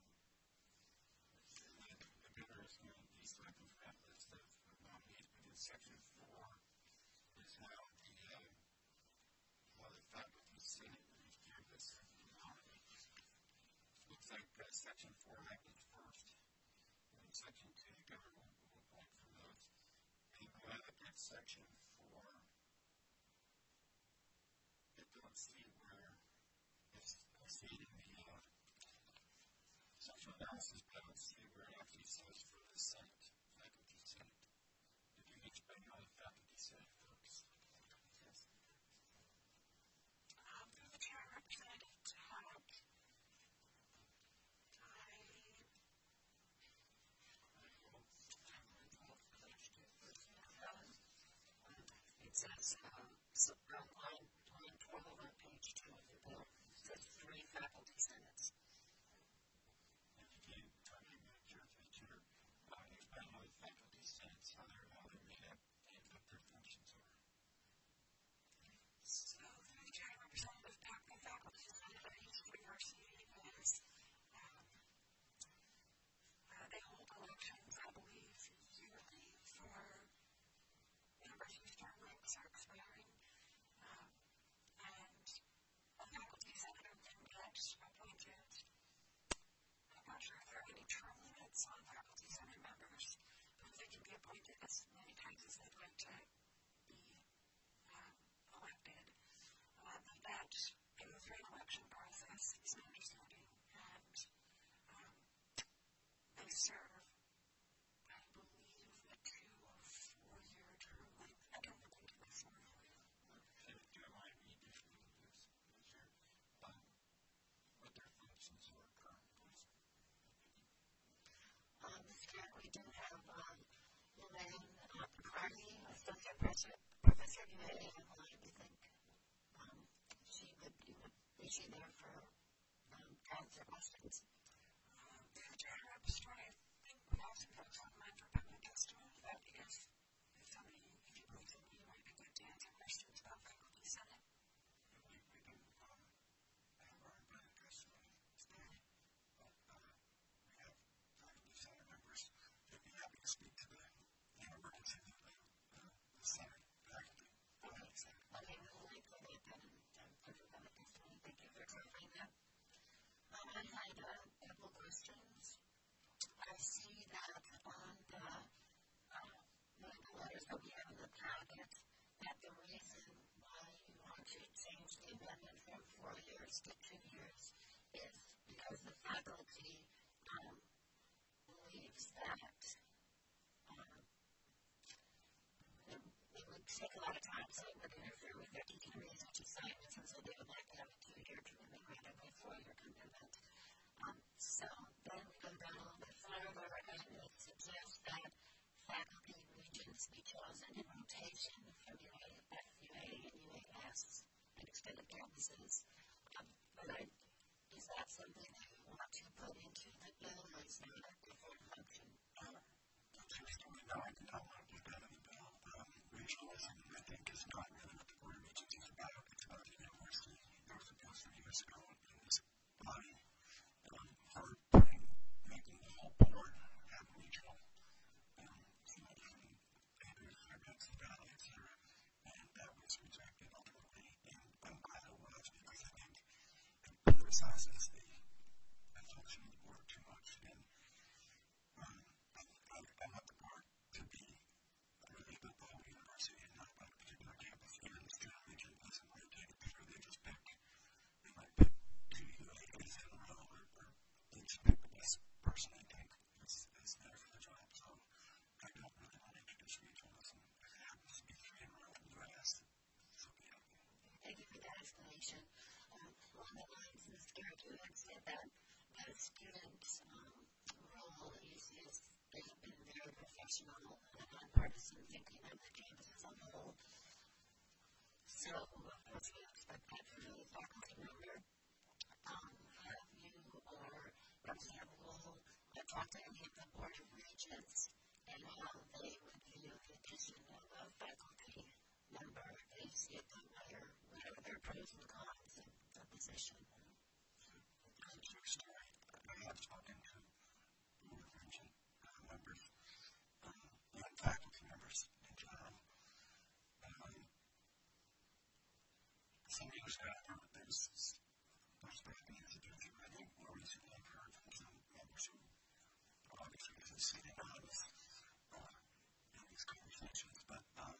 the governor is going to be selecting for that list of nominees, but in section four is now the uh, well, the faculty senate each campus nominates. Looks like uh, section four happens first. In section two, the governor will, will appoint from those. And when I look at section four, I don't see where it's, I see it in the uh, section analysis, but I don't see where it actually says for the Senate, faculty senate. If you explain how the faculty senate works. Yes. Um, through the chair, Representative Tuck. It says, um, so, um, line, line twelve on page two of the bill, says three faculty senates. And again, talking about your feature, uh, explain how the faculty senates, how they're, how they're made up, and what their functions are. So, through the chair, Representative Tuck, the faculty senate of each university is, um, uh, they hold elections, I believe, yearly for universities term limits are expiring. Um, members appointed. I'm not sure if there are any term limits on faculty senate members, but they can be appointed as many times as they'd like to be um, elected. Uh, but that goes through an election process, is my understanding, and um, they serve, I believe, a two or four-year term. Like, I don't look into this more. And do you mind me briefly with this? Sure. Um, what their functions or current roles? Um, this year we do have um, Elaine uh, Picardi, Associate Professor, Professor U A A, I think. Um, she would, you would, is she there for um, to answer questions? Um, the chair registrar, I think we have some folks online for public testimony, but if, if somebody, if you believe somebody, it might be good to answer questions about faculty senate. We, we do um, have our invited testimony today, but uh, we have faculty senate members that would be happy to speak to the emergency of the, uh, the senate faculty. Okay, so, okay, we'll wait for that then and um, for the public testimony. Thank you for clarifying that. Um, I had uh, a couple questions. I see that on the, uh, the letters that we have in the packet, that the reason why you want to change the amendment from four years to two years is because the faculty um, believes that um, it, it would take a lot of time, so it would interfere with their teaching research assignments, and so they would like to have a two-year commitment rather than a four-year commitment. Um, so then we go down a little bit further, and it suggests that faculty regents be chosen in rotation from U A, F U A, and U A S, and extended campuses. Um, but I, is that something that you want to put into the bill, or is that a different function? Uh, Interestingly, no, I did not want to put that in the bill. Um, regionalism, I think, is not really what the Board of Regents is about. It's about the university. There was a bill some years ago in this body um, for putting, making the whole board have regional, um, some of the papers, Fairbanks Valley, et cetera. And that was rejected ultimately. And I'm glad it was, because I think it politicizes the, the function of the board too much. And um, I, I, I want the board to be really about the whole university and not about a particular campus. Even the student region doesn't rotate it through. They just pick, they might pick two U A As in a row, or, or they just pick the best person they think is, is there for the job. So I don't really want to introduce regionalism. If it happens to be three in a row in the U S, so be it. Thank you for that explanation. Um, along the lines, Miz Garrett, you had said that the students' um, role is, is they have been very professional and nonpartisan thinking of the campus as a whole. So, of course, we expect that from the faculty member. Um, have you or Representative Lowell uh, talked to any of the Board of Regents and how they would view the addition of a faculty member? Do you see it that way, or what are their pros and cons of the position? It's a true story. I have spoken to Board of Regent uh, members, um, and faculty members in general. Um, some years ago, there was there's supposed to be a situation, I think more recently I've heard from some members who obviously isn't sitting on this, uh, in these conversations, but um,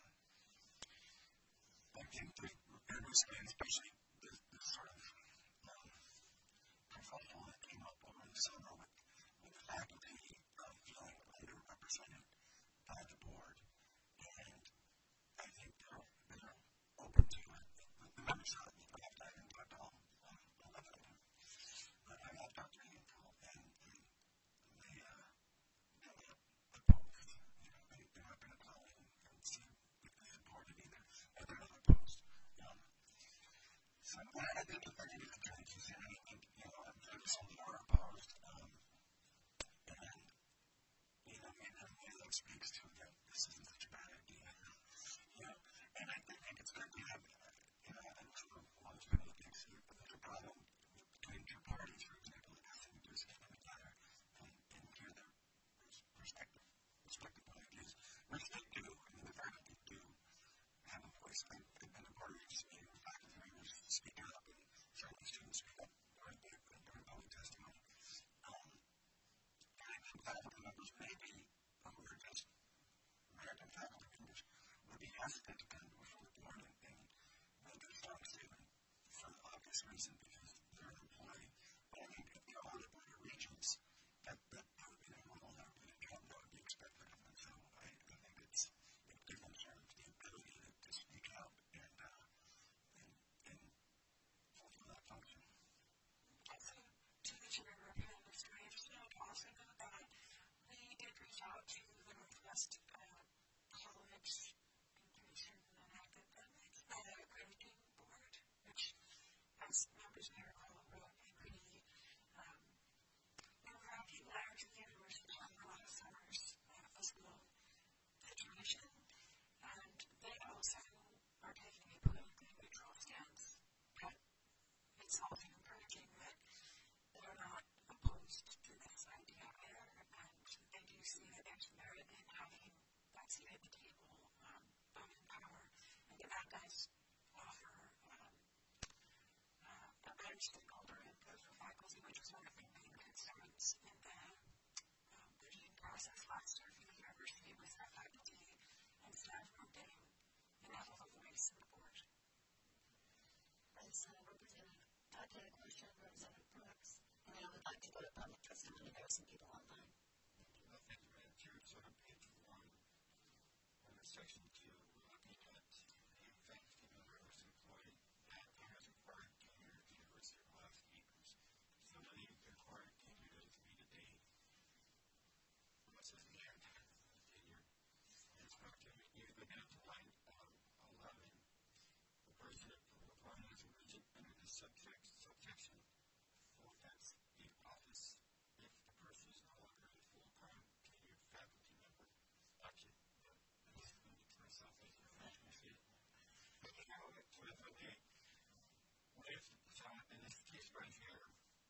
I think that there was, especially this, this sort of um, proposal that came up over the summer with, with faculty uh, feeling underrepresented by the board, and I think they're, they're open to it. The members are, I have to identify all um, eleven of them, but I have talked to a handful, and, and they, uh, they're not opposed. You know, they, they're not going to call in and see if they support it either, and they're not opposed. Um, so I, I think if I did it again, she said, I think, you know, I'm sure some are opposed, um, and, you know, and, and maybe that speaks to that this isn't such a bad idea. You know, and I think it's good to have, you know, I'm sure a lot of people think that there's a problem between two parties, for example, that have to just get them together and, and hear their perspective, respective point of views, which they do. I mean, the faculty do have a voice. I've been a part of this meeting with faculty members speaking up, and certainly students speak up during the has to take a pen before the board and, and make a strong statement for the obvious reason because they're an employee. But I mean, if you're audit by your regions, that, that, that would be a normal, that would be a job that would be expected of them. So I, I think it's, it gives them sort of the ability to, to speak out and, uh, and, and fulfill that function. Also, to the chair of the industry, I just want to also note that we did reach out to the Northwest uh, College Inclusion and Academics uh, Accrediting Board, which, as members may recall, wrote a pretty um, overarching letter to the university on the last summer's uh, fiscal situation, and they also are taking a politically neutral stance, but it's also encouraging that they're not opposed to this idea either, and they do see that there's merit in having that seat at the table, um, voting power, and that that does offer um, uh, a better stakeholder input for faculty, which was one of the main concerns in the um, budgeting process last year for the university, was that faculty and staff were getting enough of a voice in the board. As uh, Representative Todd had a question, Representative Brooks, and then I would like to go to public testimony. There are some people online. Well, thank you, Madam Chair. So on page one, under section two, we're looking at the faculty member who is employed at or has required tenure at the University of Alaska Acres. So the required tenure is three to date. What says the end tenure? And it's not tenure. You go down to line um, eleven. The person applying as a regent under the subject subsection for that's the office if the person is no longer a full-time tenured faculty member. Actually, uh, I was going to turn myself as a freshman student. But you know, it's with okay. What if, so in this case right here,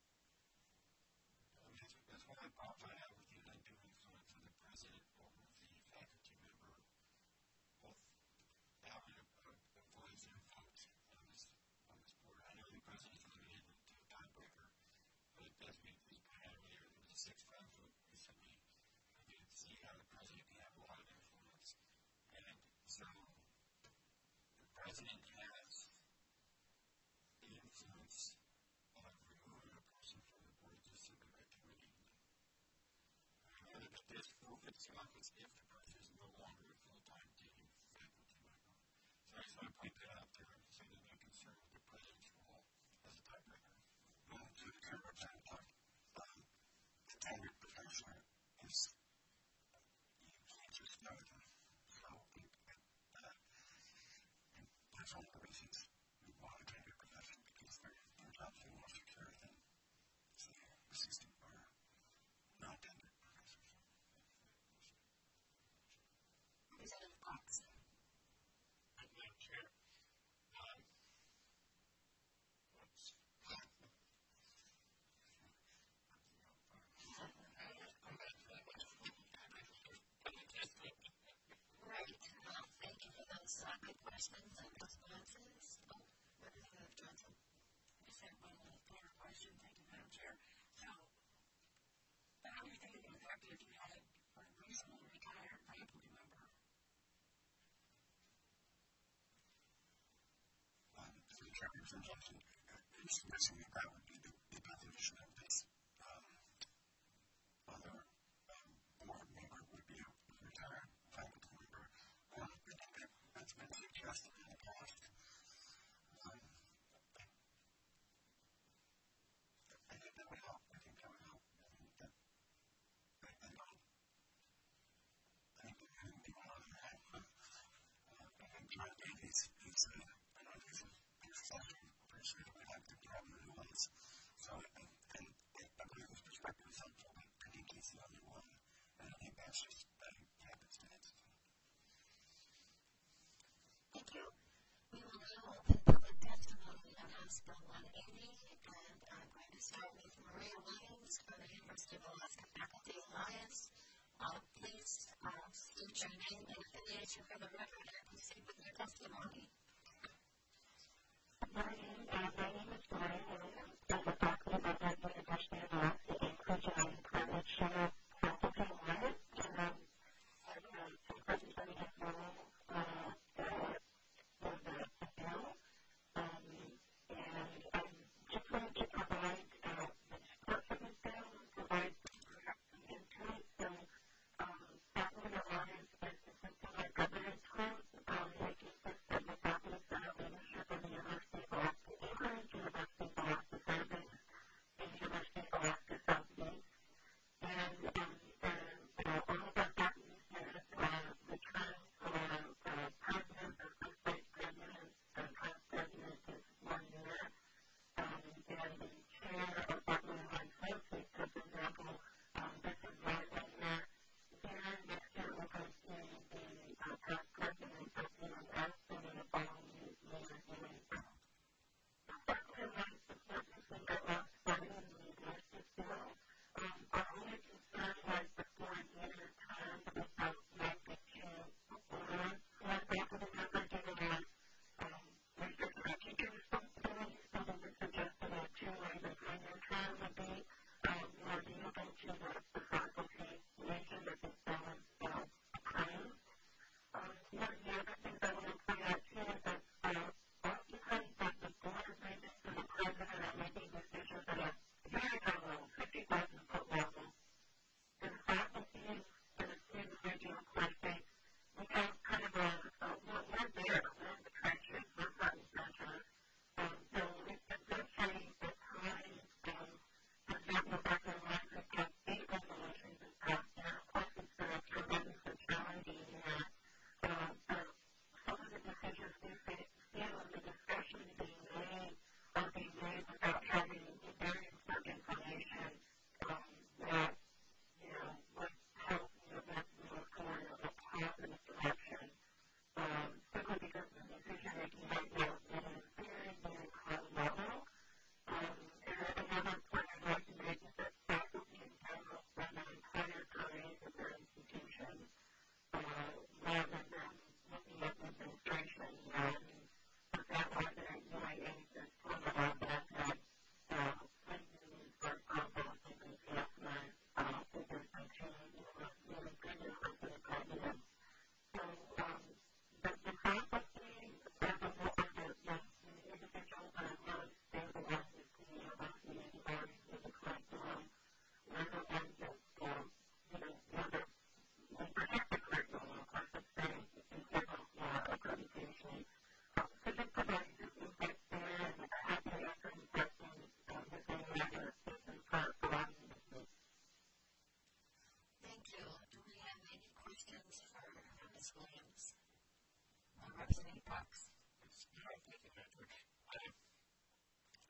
um, that's, that's one of the problems I have with the undue influence of the president over the faculty member, both having a, a, a voice and a vote on this, on this board. I know the president is limited to a tiebreaker, but it does make this point out earlier. There was a six-five vote recently. I can see how the president can have a lot of influence. And so the president has the influence of removing a person from the board just simply by committing them. I know that this forfeits the office if the person is no longer a full-time tenured faculty member. So I just want to point that out there so that I'm concerned with the president's role as a tiebreaker. Well, to the current representative, um, the tenured professor is, you can't just know them. So, uh, and that's one of the reasons we want a tenured professor because their, their jobs are more secure than, say, assistant or non-tenured professors. Representative Fox. Thank you, Madam Chair. Um, oops. Right. Well, thank you for those uh, good questions and responses. Oh, Representative Johnson. I just had one little clear question. Thank you, Madam Chair. So, how do you think it would affect if you had a recently retired faculty member? Um, so the chairperson Johnson is suggesting that that would be the, the definition of this. Um, other um, board member would be a retired faculty member. Um, I think that that's been suggested in the past. Um, I think that would help. I think that would help. I think that I, I don't. I think that we can do a lot of that. Uh, and John Davies is uh, I know he's a professor. I'm pretty sure that we have to problem new ones. So, and, and I believe his perspective is helpful, but I think he's the only one. And I think that's just that happenstance. Thank you. We will now open public testimony on House Bill one eighty, and I'm going to start with Maria Williams from the University of Alaska Faculty Alliance. Uh, please uh, state your name and affiliation for the record and proceed with your testimony. Good morning. Uh, my name is Maria Williams. I'm a faculty member at the University of Alaska Inclusion and Coordination Faculty Alliance. And um, I'm a representative role uh, that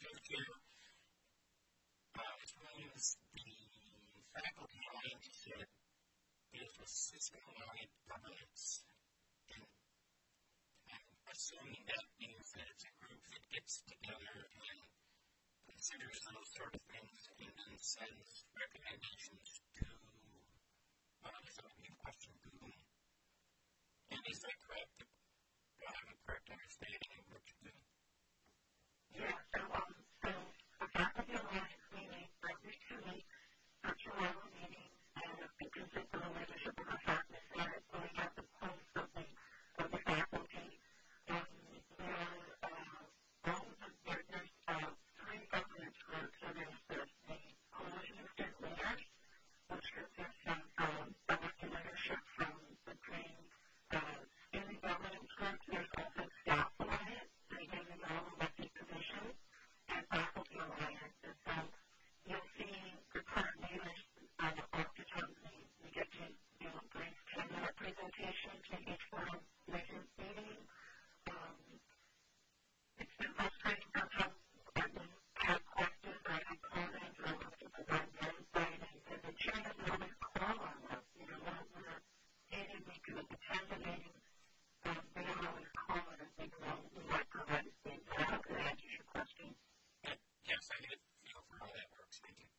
Thank you. Uh, as well as the faculty alliance said, there's a system-wide governance, and I'm assuming that means that it's a group that gets together and considers those sort of things and then sends recommendations to, uh, some of you question to them. And is that correct? Do I have a correct understanding of what you do? Yeah, so, um, so the faculty alliance meeting every two weeks, our two-hour meeting, and it consists of the leadership of the faculty senate, so we have the pulse of the, of the faculty, and there, uh, all of the, there, there's, uh, three governance groups, so there's, there's the coalition of student leaders, which consists of, um, elected leadership from between, uh, student governance groups. There's also staff alliance, so you get all elected positions, and faculty alliance, and so you'll see the current leaders, uh, oftentimes we, we get to, you know, bring ten-minute presentations to each one of Legion's meetings. Um, it's been frustrating sometimes when we have questions or have comments or want to provide their insight, and, and the chair doesn't always call on us. You know, when we're meeting, we could attend the meeting, um, they don't always call on us, even though we might provide a statement. I hope that answers your question. Uh, yes, I get a feel for how that works. Thank you.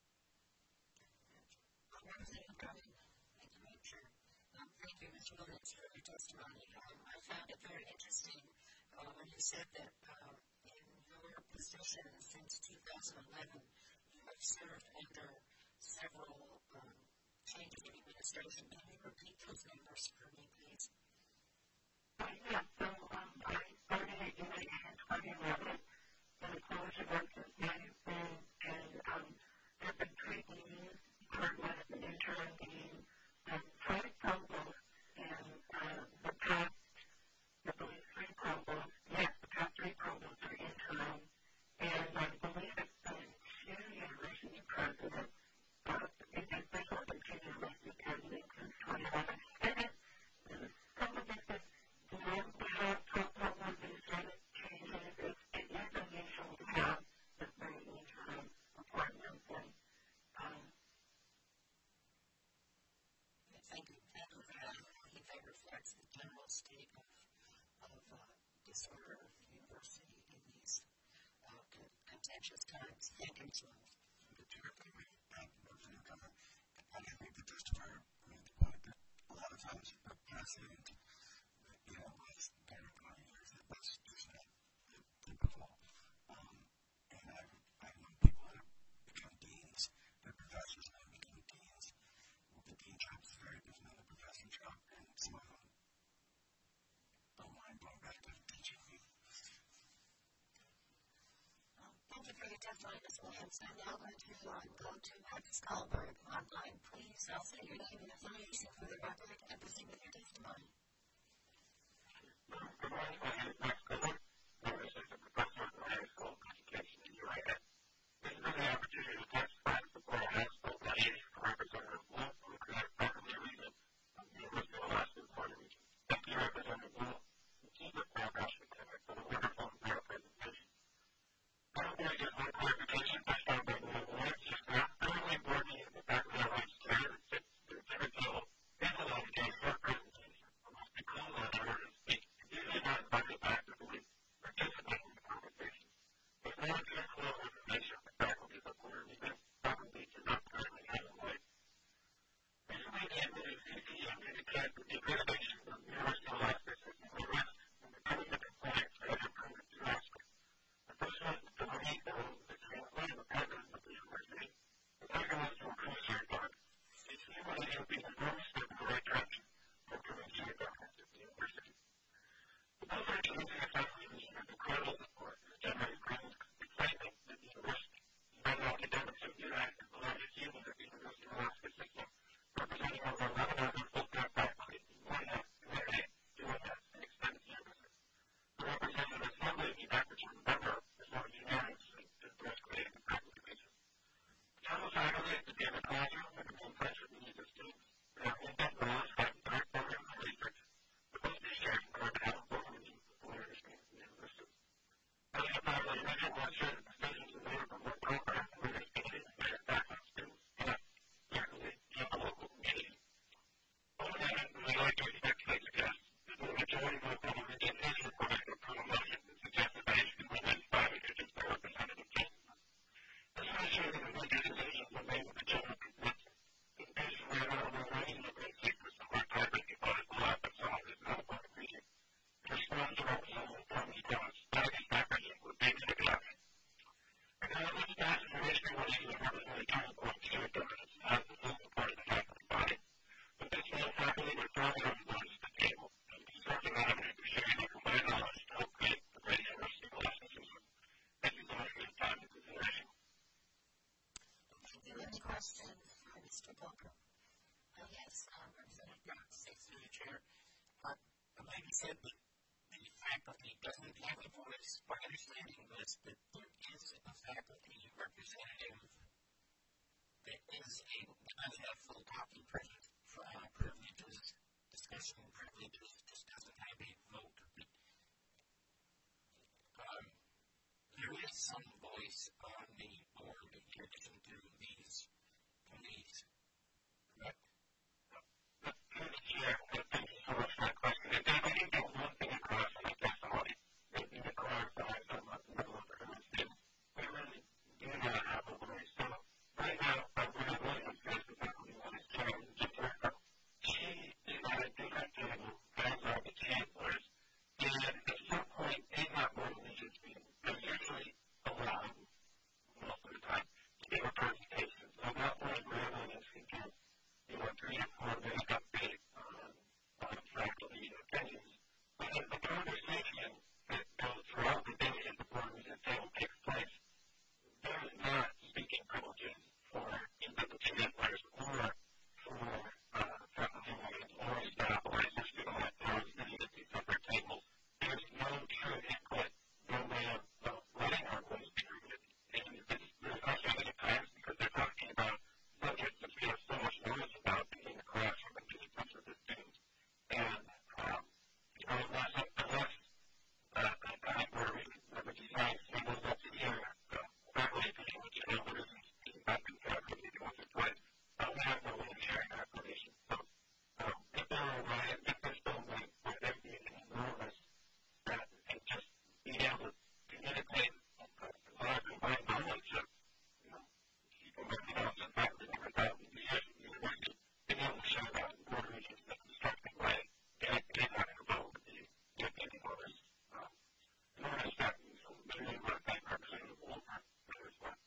One thing about it, thank you, Madam Chair. Um, thank you, Mister Williams, for your testimony. Um, I found it very interesting uh, when you said that um, in your position since two thousand eleven, you have served under several um, changes in administration. Can you repeat those numbers for me, please? Uh, yeah, so um, I started at U A N in twenty eleven, and the college of arts and science, and, and um, have been three deans, part one as an interim dean, um, five provosts, and uh, the past, I believe, three provosts, yes, the past three provosts are interim, and I believe it's been two university presidents, uh, and this will continue with the president since twenty eleven. And it, some of this is, you know, we have top level administrative changes. It, it is unusual to have this many interim appointments, and um, Thank you. Thank you for that. I think that reflects the general state of, of uh, disorder of the university in these uh, con- contentious times. Thank you, Miz Wells. The chair, if I may, um, Representative Governor, I think the testifier made the point that a lot of times the precedent, you know, was ten or twenty years. That was just not typical. Um, and I've, I've known people that have become deans, their professors now become deans. The dean job is very different than the professor job, and some of them don't mind going back to teaching. Um, thank you for your testimony, Miz Williams. I'm now going to uh, go to Matt Skalberg online. Please, I'll say your name and affiliation for the record and proceed with your testimony. good morning, my name is Max Goodman. I'm an assistant professor at the Higher School of Education at U A N. This is an opportunity to testify in support of high school graduates for Representative Wolf from the Creative Faculty Region of the University of Alaska and Florida Region. Thank you, Representative Wolf, and Keith Paragraphs McKenna for the wonderful and thorough presentation. I don't want to get one clarification by starting by the awards, just not thoroughly board meeting the faculty alliance chair that sits at the dinner table, and allow to give a short presentation from a said that the faculty doesn't have a voice. My understanding was that there is a faculty representative that is a, that doesn't have full talking privilege, uh, privileges, discussion privileges, just doesn't have a vote. But, um, there is some voice on the board in addition to these committees, correct? Yeah, thank you so much for that question. And I think that one thing across my testimony, maybe to clarify some of the middle of the understanding, we really do not have a voice. So right now, uh, when I was with the faculty when I came to Jericho, she is at a different table as are the chancellors. And at some point, they have one of these meetings. They're usually allowed, most of the time, to give a presentation. So that way, Maryland can give, you know, three or four minute update on, on faculty opinions. But if the conversation that goes throughout the day at the board meeting table takes place, there is not speaking privileges for either the chancellors or for uh, faculty members or staff or assistant electors sitting at these separate tables. There's no true input, no way of, of letting our voice be heard. And it's really frustrating at times because they're talking about subjects that we have so much knowledge about in the classroom and being in touch with the students. And, um, you know, unless, unless uh, a time where we, where we decide we would love to hear uh, faculty opinion, which I know there isn't speaking back in faculty that wants to put, uh, we have no way of sharing our information. So, um, if there are riots, if there's still like, with them being enormous, that, and just being able to communicate uh, larger my knowledge of, you know, people maybe not just faculty members out in the university, being able to share that in board meetings in a constructive way, and I think that's about with the, the opinion voters. Um, in order to start, so I really want to thank Representative Wolfer for her response.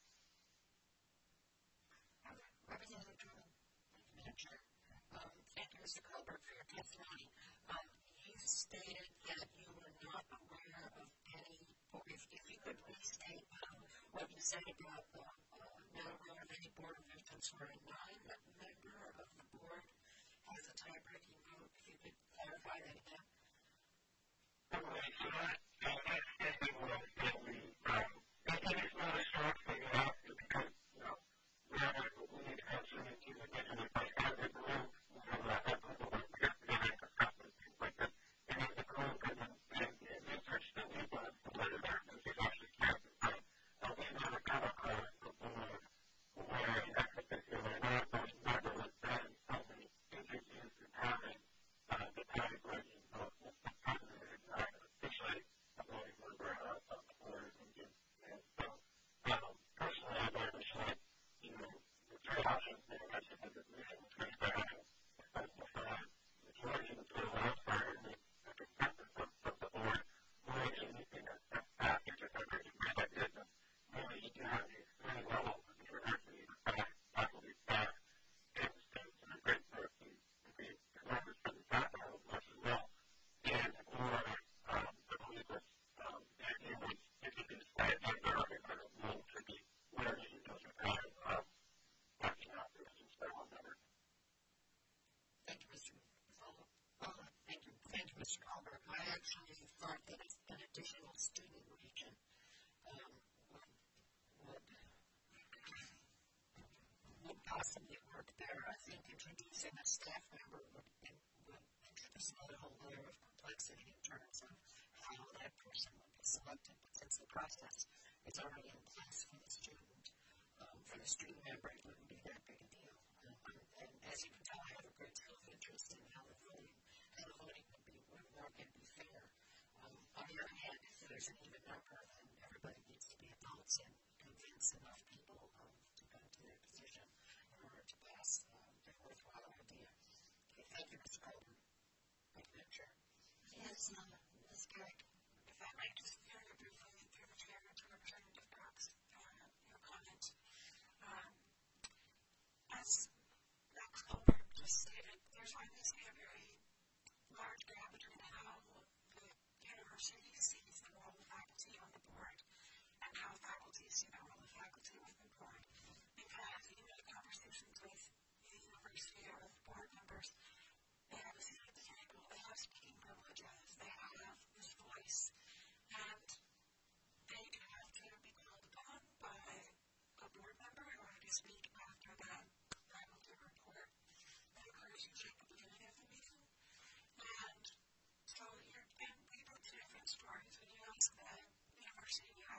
Representative Drummond. Madam Chair. Um, thank you, Mister Colbert, for your testimony. Um, you stated that you were not aware of any, or if, if you could restate um, what you said about uh, uh, not aware of any board officials where a non-member of the board has a tie-breaking vote. If you could clarify that again. Right, so that, uh, that statement was that we, um, I think it's not a shock that you have to because, you know, we have a, we need to have some into the budget, but as a group, you know, that have people that we have together and discuss and things like that. And as a group and, and, and research that we've done, the letter that this is actually campus, right? Uh, we've never come across a board where that particular not those member was then suddenly introduced and having uh, the tie-breaking vote. Mister President is not officially a voting member of, of the board. And, and so, um, personally, I very much like, you know, the three options that I mentioned in this meeting, which is by having a special sign, majority of the last part of the consensus of, of the board, or anything that's passed, or just under the way that is, and really you do have these three levels of the university, the staff, faculty, staff, and students, and it's great for the, the members for the staff level as well. And for, um, I believe that, um, the idea was introduced by a member of it, but it will to be where you doesn't have, um, acting officers and staff members. Thank you, Mister Follow. Uh, thank you, thank you, Mister Colbert. I actually thought that an additional student region um, would, would, would possibly work there. I think introducing a staff member would, would introduce another whole layer of complexity in terms of how that person would be selected. But since the process is already in place for the student, um, for the student member, it wouldn't be that big a deal. Um, and as you can tell, I have a great deal of interest in how the voting, how the voting would be, would work and be fair. Um, on the other hand, if there's an even number, then everybody needs to be adults and convince enough people um, to come to their position in order to pass um, a worthwhile idea. Okay, thank you, Mister Colbert. Thank you, Madam Chair. Yes, um, Miz Garrett. If I might just very briefly, through the chair to Representative Cox, uh, your comment. Um, as Max Colbert just stated, there's obviously a very large gap between how the university sees the role of faculty on the board and how faculty see the role of faculty on the board. Because in many conversations with the university or with board members, they have a seat at the table, they have speaking privileges, they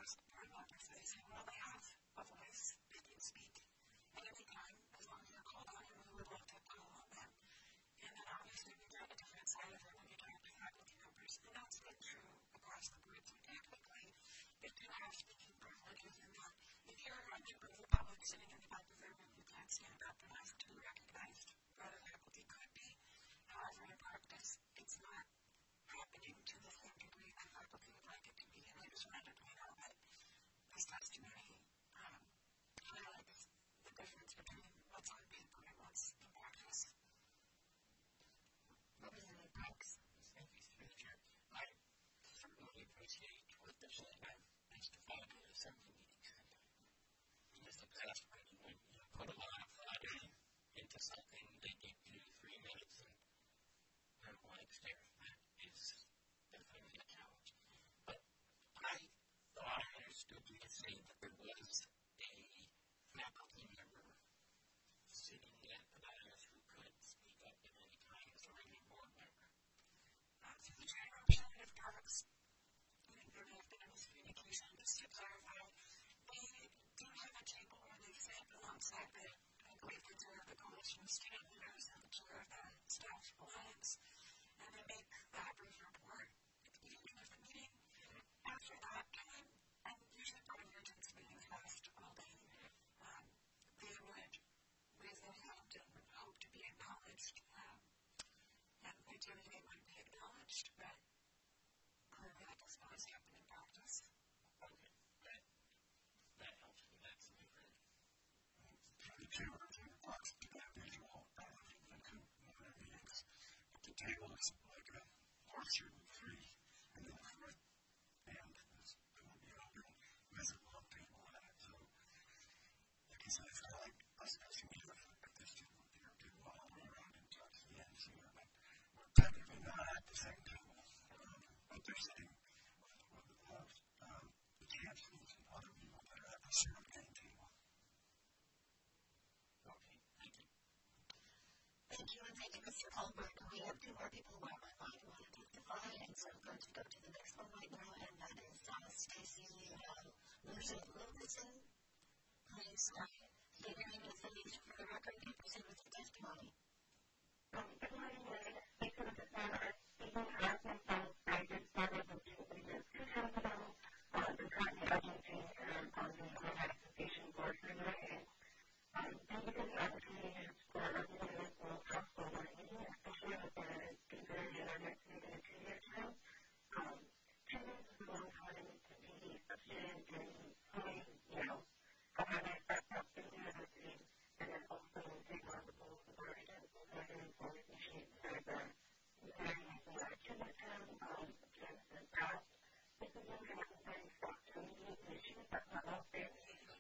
there's board members that say, well, they have a voice, they can speak at any time as long as they're called on, and we would like to call on them. And then obviously we get a different side of it when you talk to faculty members, and that's been true across the board. So technically, they do have speaking privileges in that if you're a member of the public sitting in the back of the room, you can't stand up and ask to be recognized. Other faculty could be. However, in practice, it's not happening to the same degree that faculty would like it to be. And I just wanted to point out that this testimony um, highlights the difference between what's on paper and what's in practice. Representative Brooks. Thank you, through the chair. I certainly appreciate what they're saying. I've testified at assembly meetings, and it is exasperating when you put a lot of thought in, into something, they give you three minutes and and blank stare. That is definitely a challenge. But I thought I understood you to say that there was a faculty member sitting at the dais who could speak up at any time as a regular board member. Uh, through the chair, Representative Parks, I think there may have been a miscommunication, just to clarify, they do have a table where they sit alongside the, I believe the chair of the coalition of student leaders and the chair of the staff alliance, and they make that brief report at the beginning of the meeting. After that time, and usually part of your agent's meetings last all day, um, they would raise their hand and would hope to be acknowledged. Um, and ideally they would be acknowledged, but clearly that does not always happen in practice. Okay, that, that helps me. That's different. The chair of the box to that visual out of the two meetings. But the table is like a horse with three, and then the fourth hand is going to be open. There's a long table on it. So, like I said, it's kind of like us asking you to look at this table here, do all the way around and touch the ends here. But we're technically not at the same table. Um, but they're sitting with, with um, the chancellors and other people that are at the shared game table. Okay, thank you. Thank you, and thank you, Mister Holberg. We have two more people who are online who want to testify, and so I'm going to go to the next one right now, and that is uh, Stacy uh, Lucas. Please uh, state your name and affiliation for the record and proceed with your testimony. Um, good morning, Lynn. Thanks for the disclaimer. Even as myself, I did start as a student leader two times ago. Uh, I'm currently adjuncting and on the Online Association Board for U A A. Um, thank you for the opportunity to explore representative World Cup over meeting, especially with the considered internet maybe in two years now. Um, two years is a long time to be a student and playing, you know, how can I start up in the university and then also take on the role of the board and I can appreciate the very nice attendance and um, attendance and staff. This is a very stuff to me, issues that not all things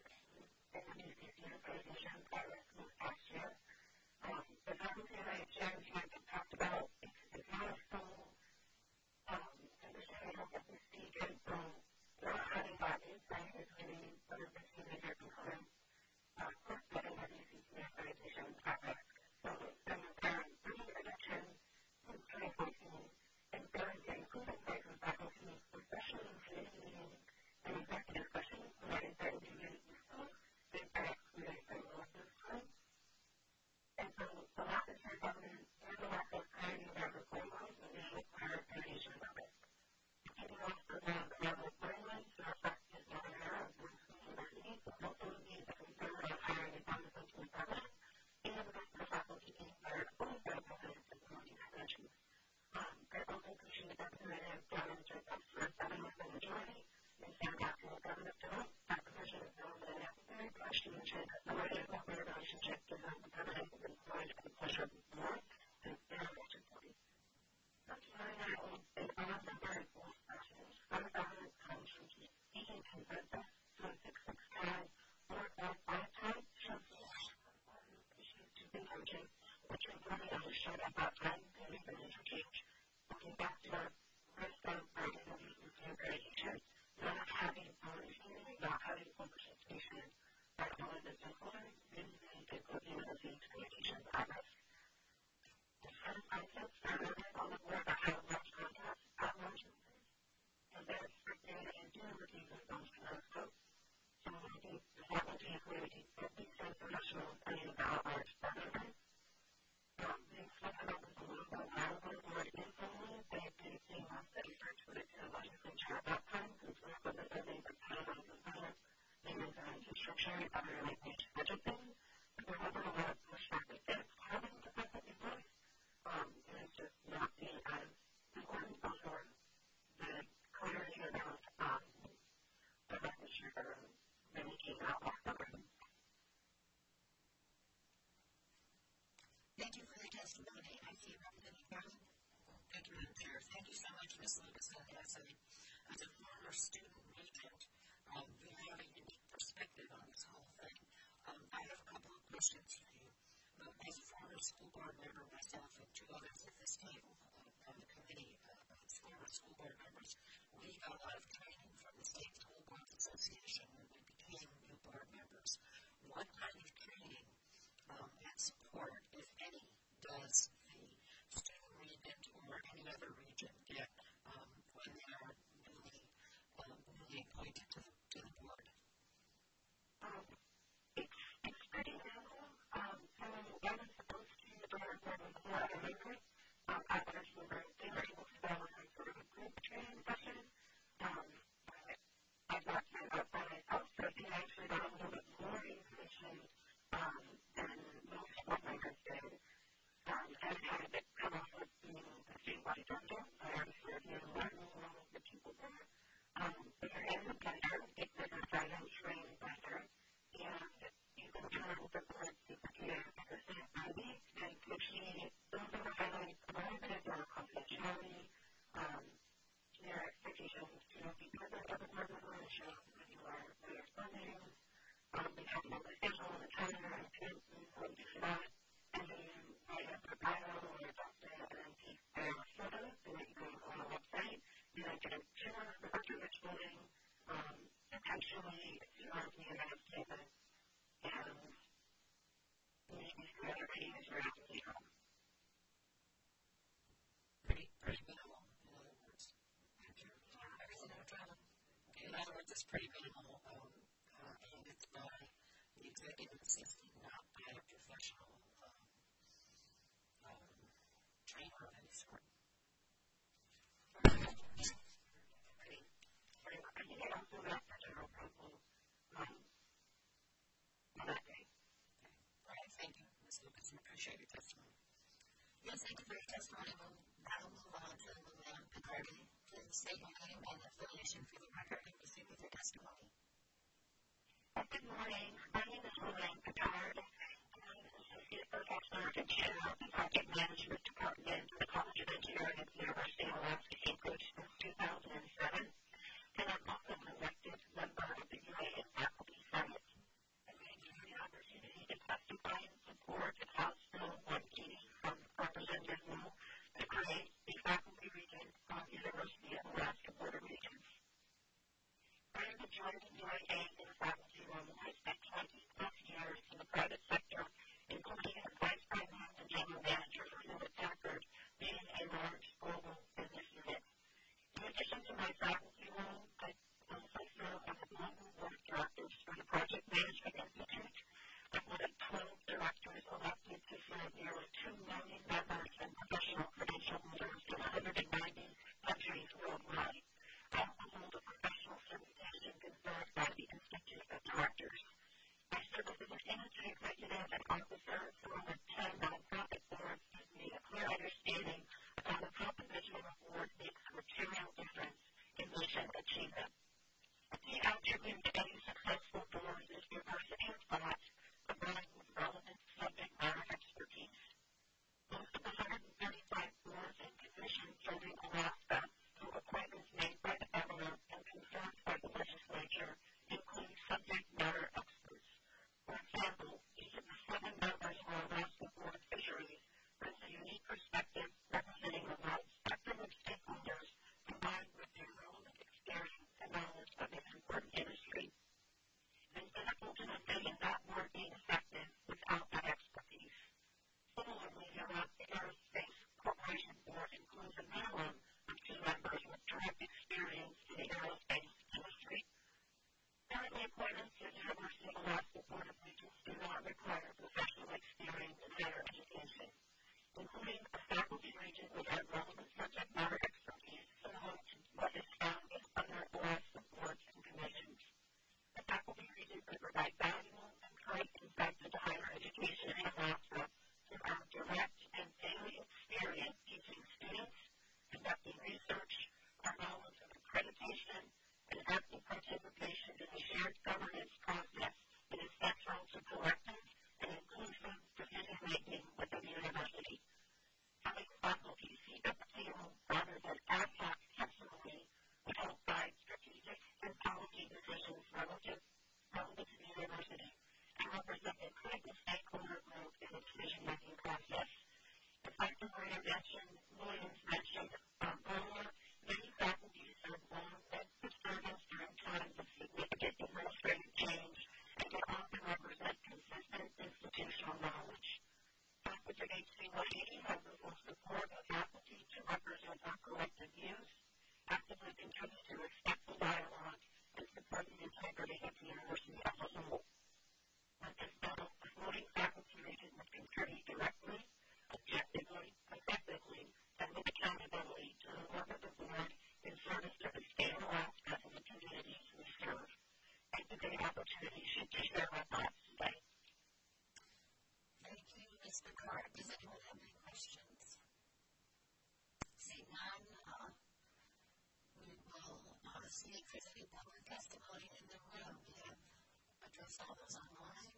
and the new C C accreditation progress this past year. Um, the faculty and I have shared with you and talked about it's, it's not a full um, understanding of what we speak, and so not having that insight is really one of the key major components uh, for getting the new C C accreditation progress. So it's been um, really addiction since twenty fourteen, and going to include insights from faculty, especially in community meetings and executive sessions, where I think would be really useful. They've been excluded from all of this time. And so the lack of shared governance and the lack of clarity around reporting lines will really require accreditation levels. Keeping off the ground around reporting lines to reflect the modern era of universities will also mean a concern about hiring and compensating programs and the rest of the faculty being their own representatives in promoting conventions. Um, I also appreciate the representative demonstrate that for seven with the majority and stand back to the government bill. That position is no longer necessary, but I should ensure that the right and appropriate relationship given the government is employed at the pleasure of the board and their responsibility. Testimony that holds an honest very full expression from government comes from seeking consensus to a six six time or or five time shows the important issues to be urgent, which we really understood at that time to make a major change. Looking back to our first time starting the C C accreditation, not having policy and not having full participation by all of the stakeholders really, really did put the C C accreditation at risk. The first concepts are members on the board that have large contacts at large numbers, and they're expecting and do year with using functional scope. So the faculty include these professionals and the outreach programs. Um, the executive is a little bit louder or informally. They do see most of the research with the legislature at that time, because we're going to be the kind of component in the construction and other language budgeting. There wasn't a lot of pushback against having the faculty voice. Um, and it's just not being as important for the clarity around um, the legislature really came out last summer. Thank you for the testimony. I see Representative Brown. Thank you, Madam Chair. Thank you so much, Miz Lucas. As a, as a former student regent, um, you have a unique perspective on this whole thing. Um, I have a couple of questions for you. Um, as a former school board member myself and two others at this table uh, on the committee, uh, as former school board members, we got a lot of training from the State School Boards Association when we became new board members. What kind of training um, and support, if any, does the student regent or any other regent get um, when they are newly, um, newly appointed to the, to the board? Um, it's, it's pretty minimal. Um, so I was supposed to do a board before I remember. Um, I was actually they were able to go on sort of a group training session. Um, I got to that by myself, so I think I actually got a little bit more information um, than most board members did. Um, and had to come up with being the statewide director. I obviously reviewed learning all of the people there. Um, but there is a vendor, it's like a financial vendor, and you can turn the board secretary at the same time. And so she, those are the highlights a little bit of your confidentiality, um, your expectations to be present at the board level and show that you are where you're funding. Um, we have no schedule and a calendar and appearances and do that. And then you write up a bio or a document and then take their photos and then you go on a website. You then get a tour of the Archivist building, um, potentially you are in the United States, and maybe some other things your application. Pretty, pretty minimal, in other words. Thank you. In other words, it's pretty minimal, um, uh, and it's by the executive assistant, not by a professional um, um, trainer of any sort. I think I also got the general counsel um, on that day. All right, thank you, Miz Lucas. I appreciate your testimony. Yes, thank you for your testimony. We'll now move on to Lillian Picardi. Please state your name and affiliation for the record and proceed with your testimony. Good morning. My name is Lillian Picard. I'm an associate professor and chair of the Project Management Department at the College of Engineering at the University of Alaska Anchorage since two thousand seven. And I'm also an elected member of the U A A Faculty Senate. And I had the opportunity to testify in support of House Bill one eighty from Representative Wu to create a faculty region on the University of Alaska Board of Regents. Prior to joining U A A in a faculty role, I spent twenty plus years in the private sector, including as vice president and general manager for Hewlett Packard, leading a large global business unit. In addition to my faculty role, I also serve as a global board of directors for the Project Management Institute. I'm one of twelve directors elected to serve nearly two million members and professional credential holders in one hundred ninety countries worldwide. I also hold a professional certification conferred by the Institute of Directors. I serve as an industry executive and officer for over ten nonprofit boards, giving me a clear understanding of how the composition of a board makes a material difference in the mentioned, Williams mentioned um, earlier, many faculty serve long service during times of significant administrative change, and they often represent consistent institutional knowledge. Faculty at H C one eighty has the full support of faculty to represent our collective views, actively contribute to respectful dialogue, and support the integrity of the university as a whole. With this model, promoting faculty region would contribute directly, objectively, effectively, and with accountability to the work of the board in service to the state of Alaska and the communities we serve. Thank you for the opportunity to share my thoughts today. Thank you, Miz McCart. Does anyone have any questions? Seeing none, uh, we will uh, see if there's any public testimony in the room. We have addressed all those online.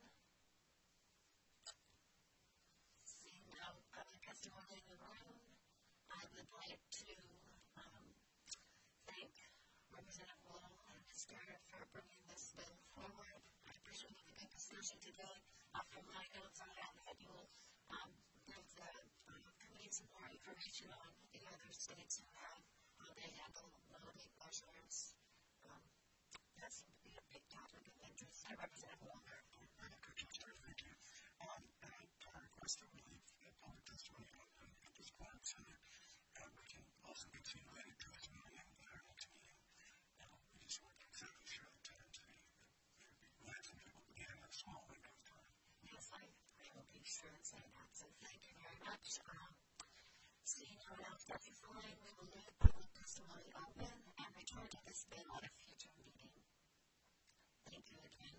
Seeing no public testimony in the room, I would like to um, thank Representative Wall and Miz Garrett for bringing this bill forward. I appreciate the good discussion today. Uh, from my notes, I have that you will um, give the uh, committee some more information on the other states who have how they handle loading measures. Um, that seems to be a big topic of interest. I represent Walker. Thank you. Um, and I request that we leave the public testimony open at this point, so that we can also continue that testimony in our next meeting. Uh, we just want to exactly share the times that we had some people began at a small window of time. Yes, I, I will be sure and say that, so thank you very much. Um, seeing no one else testifying, we will leave public testimony open and return to this bill at a future meeting. Thank you again.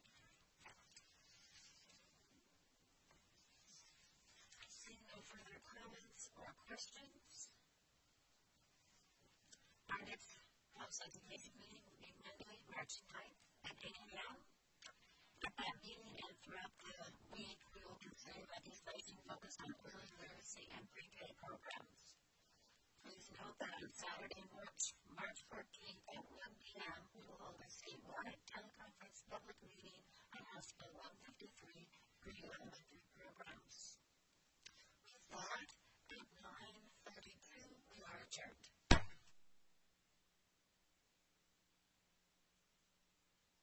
Seeing no further comments or questions, our next House Education meeting will be Monday, March ninth at eight a.m. At that meeting and throughout the week, we will consider legislation focused on early literacy and pre-K programs. Please note that on Saturday, March, March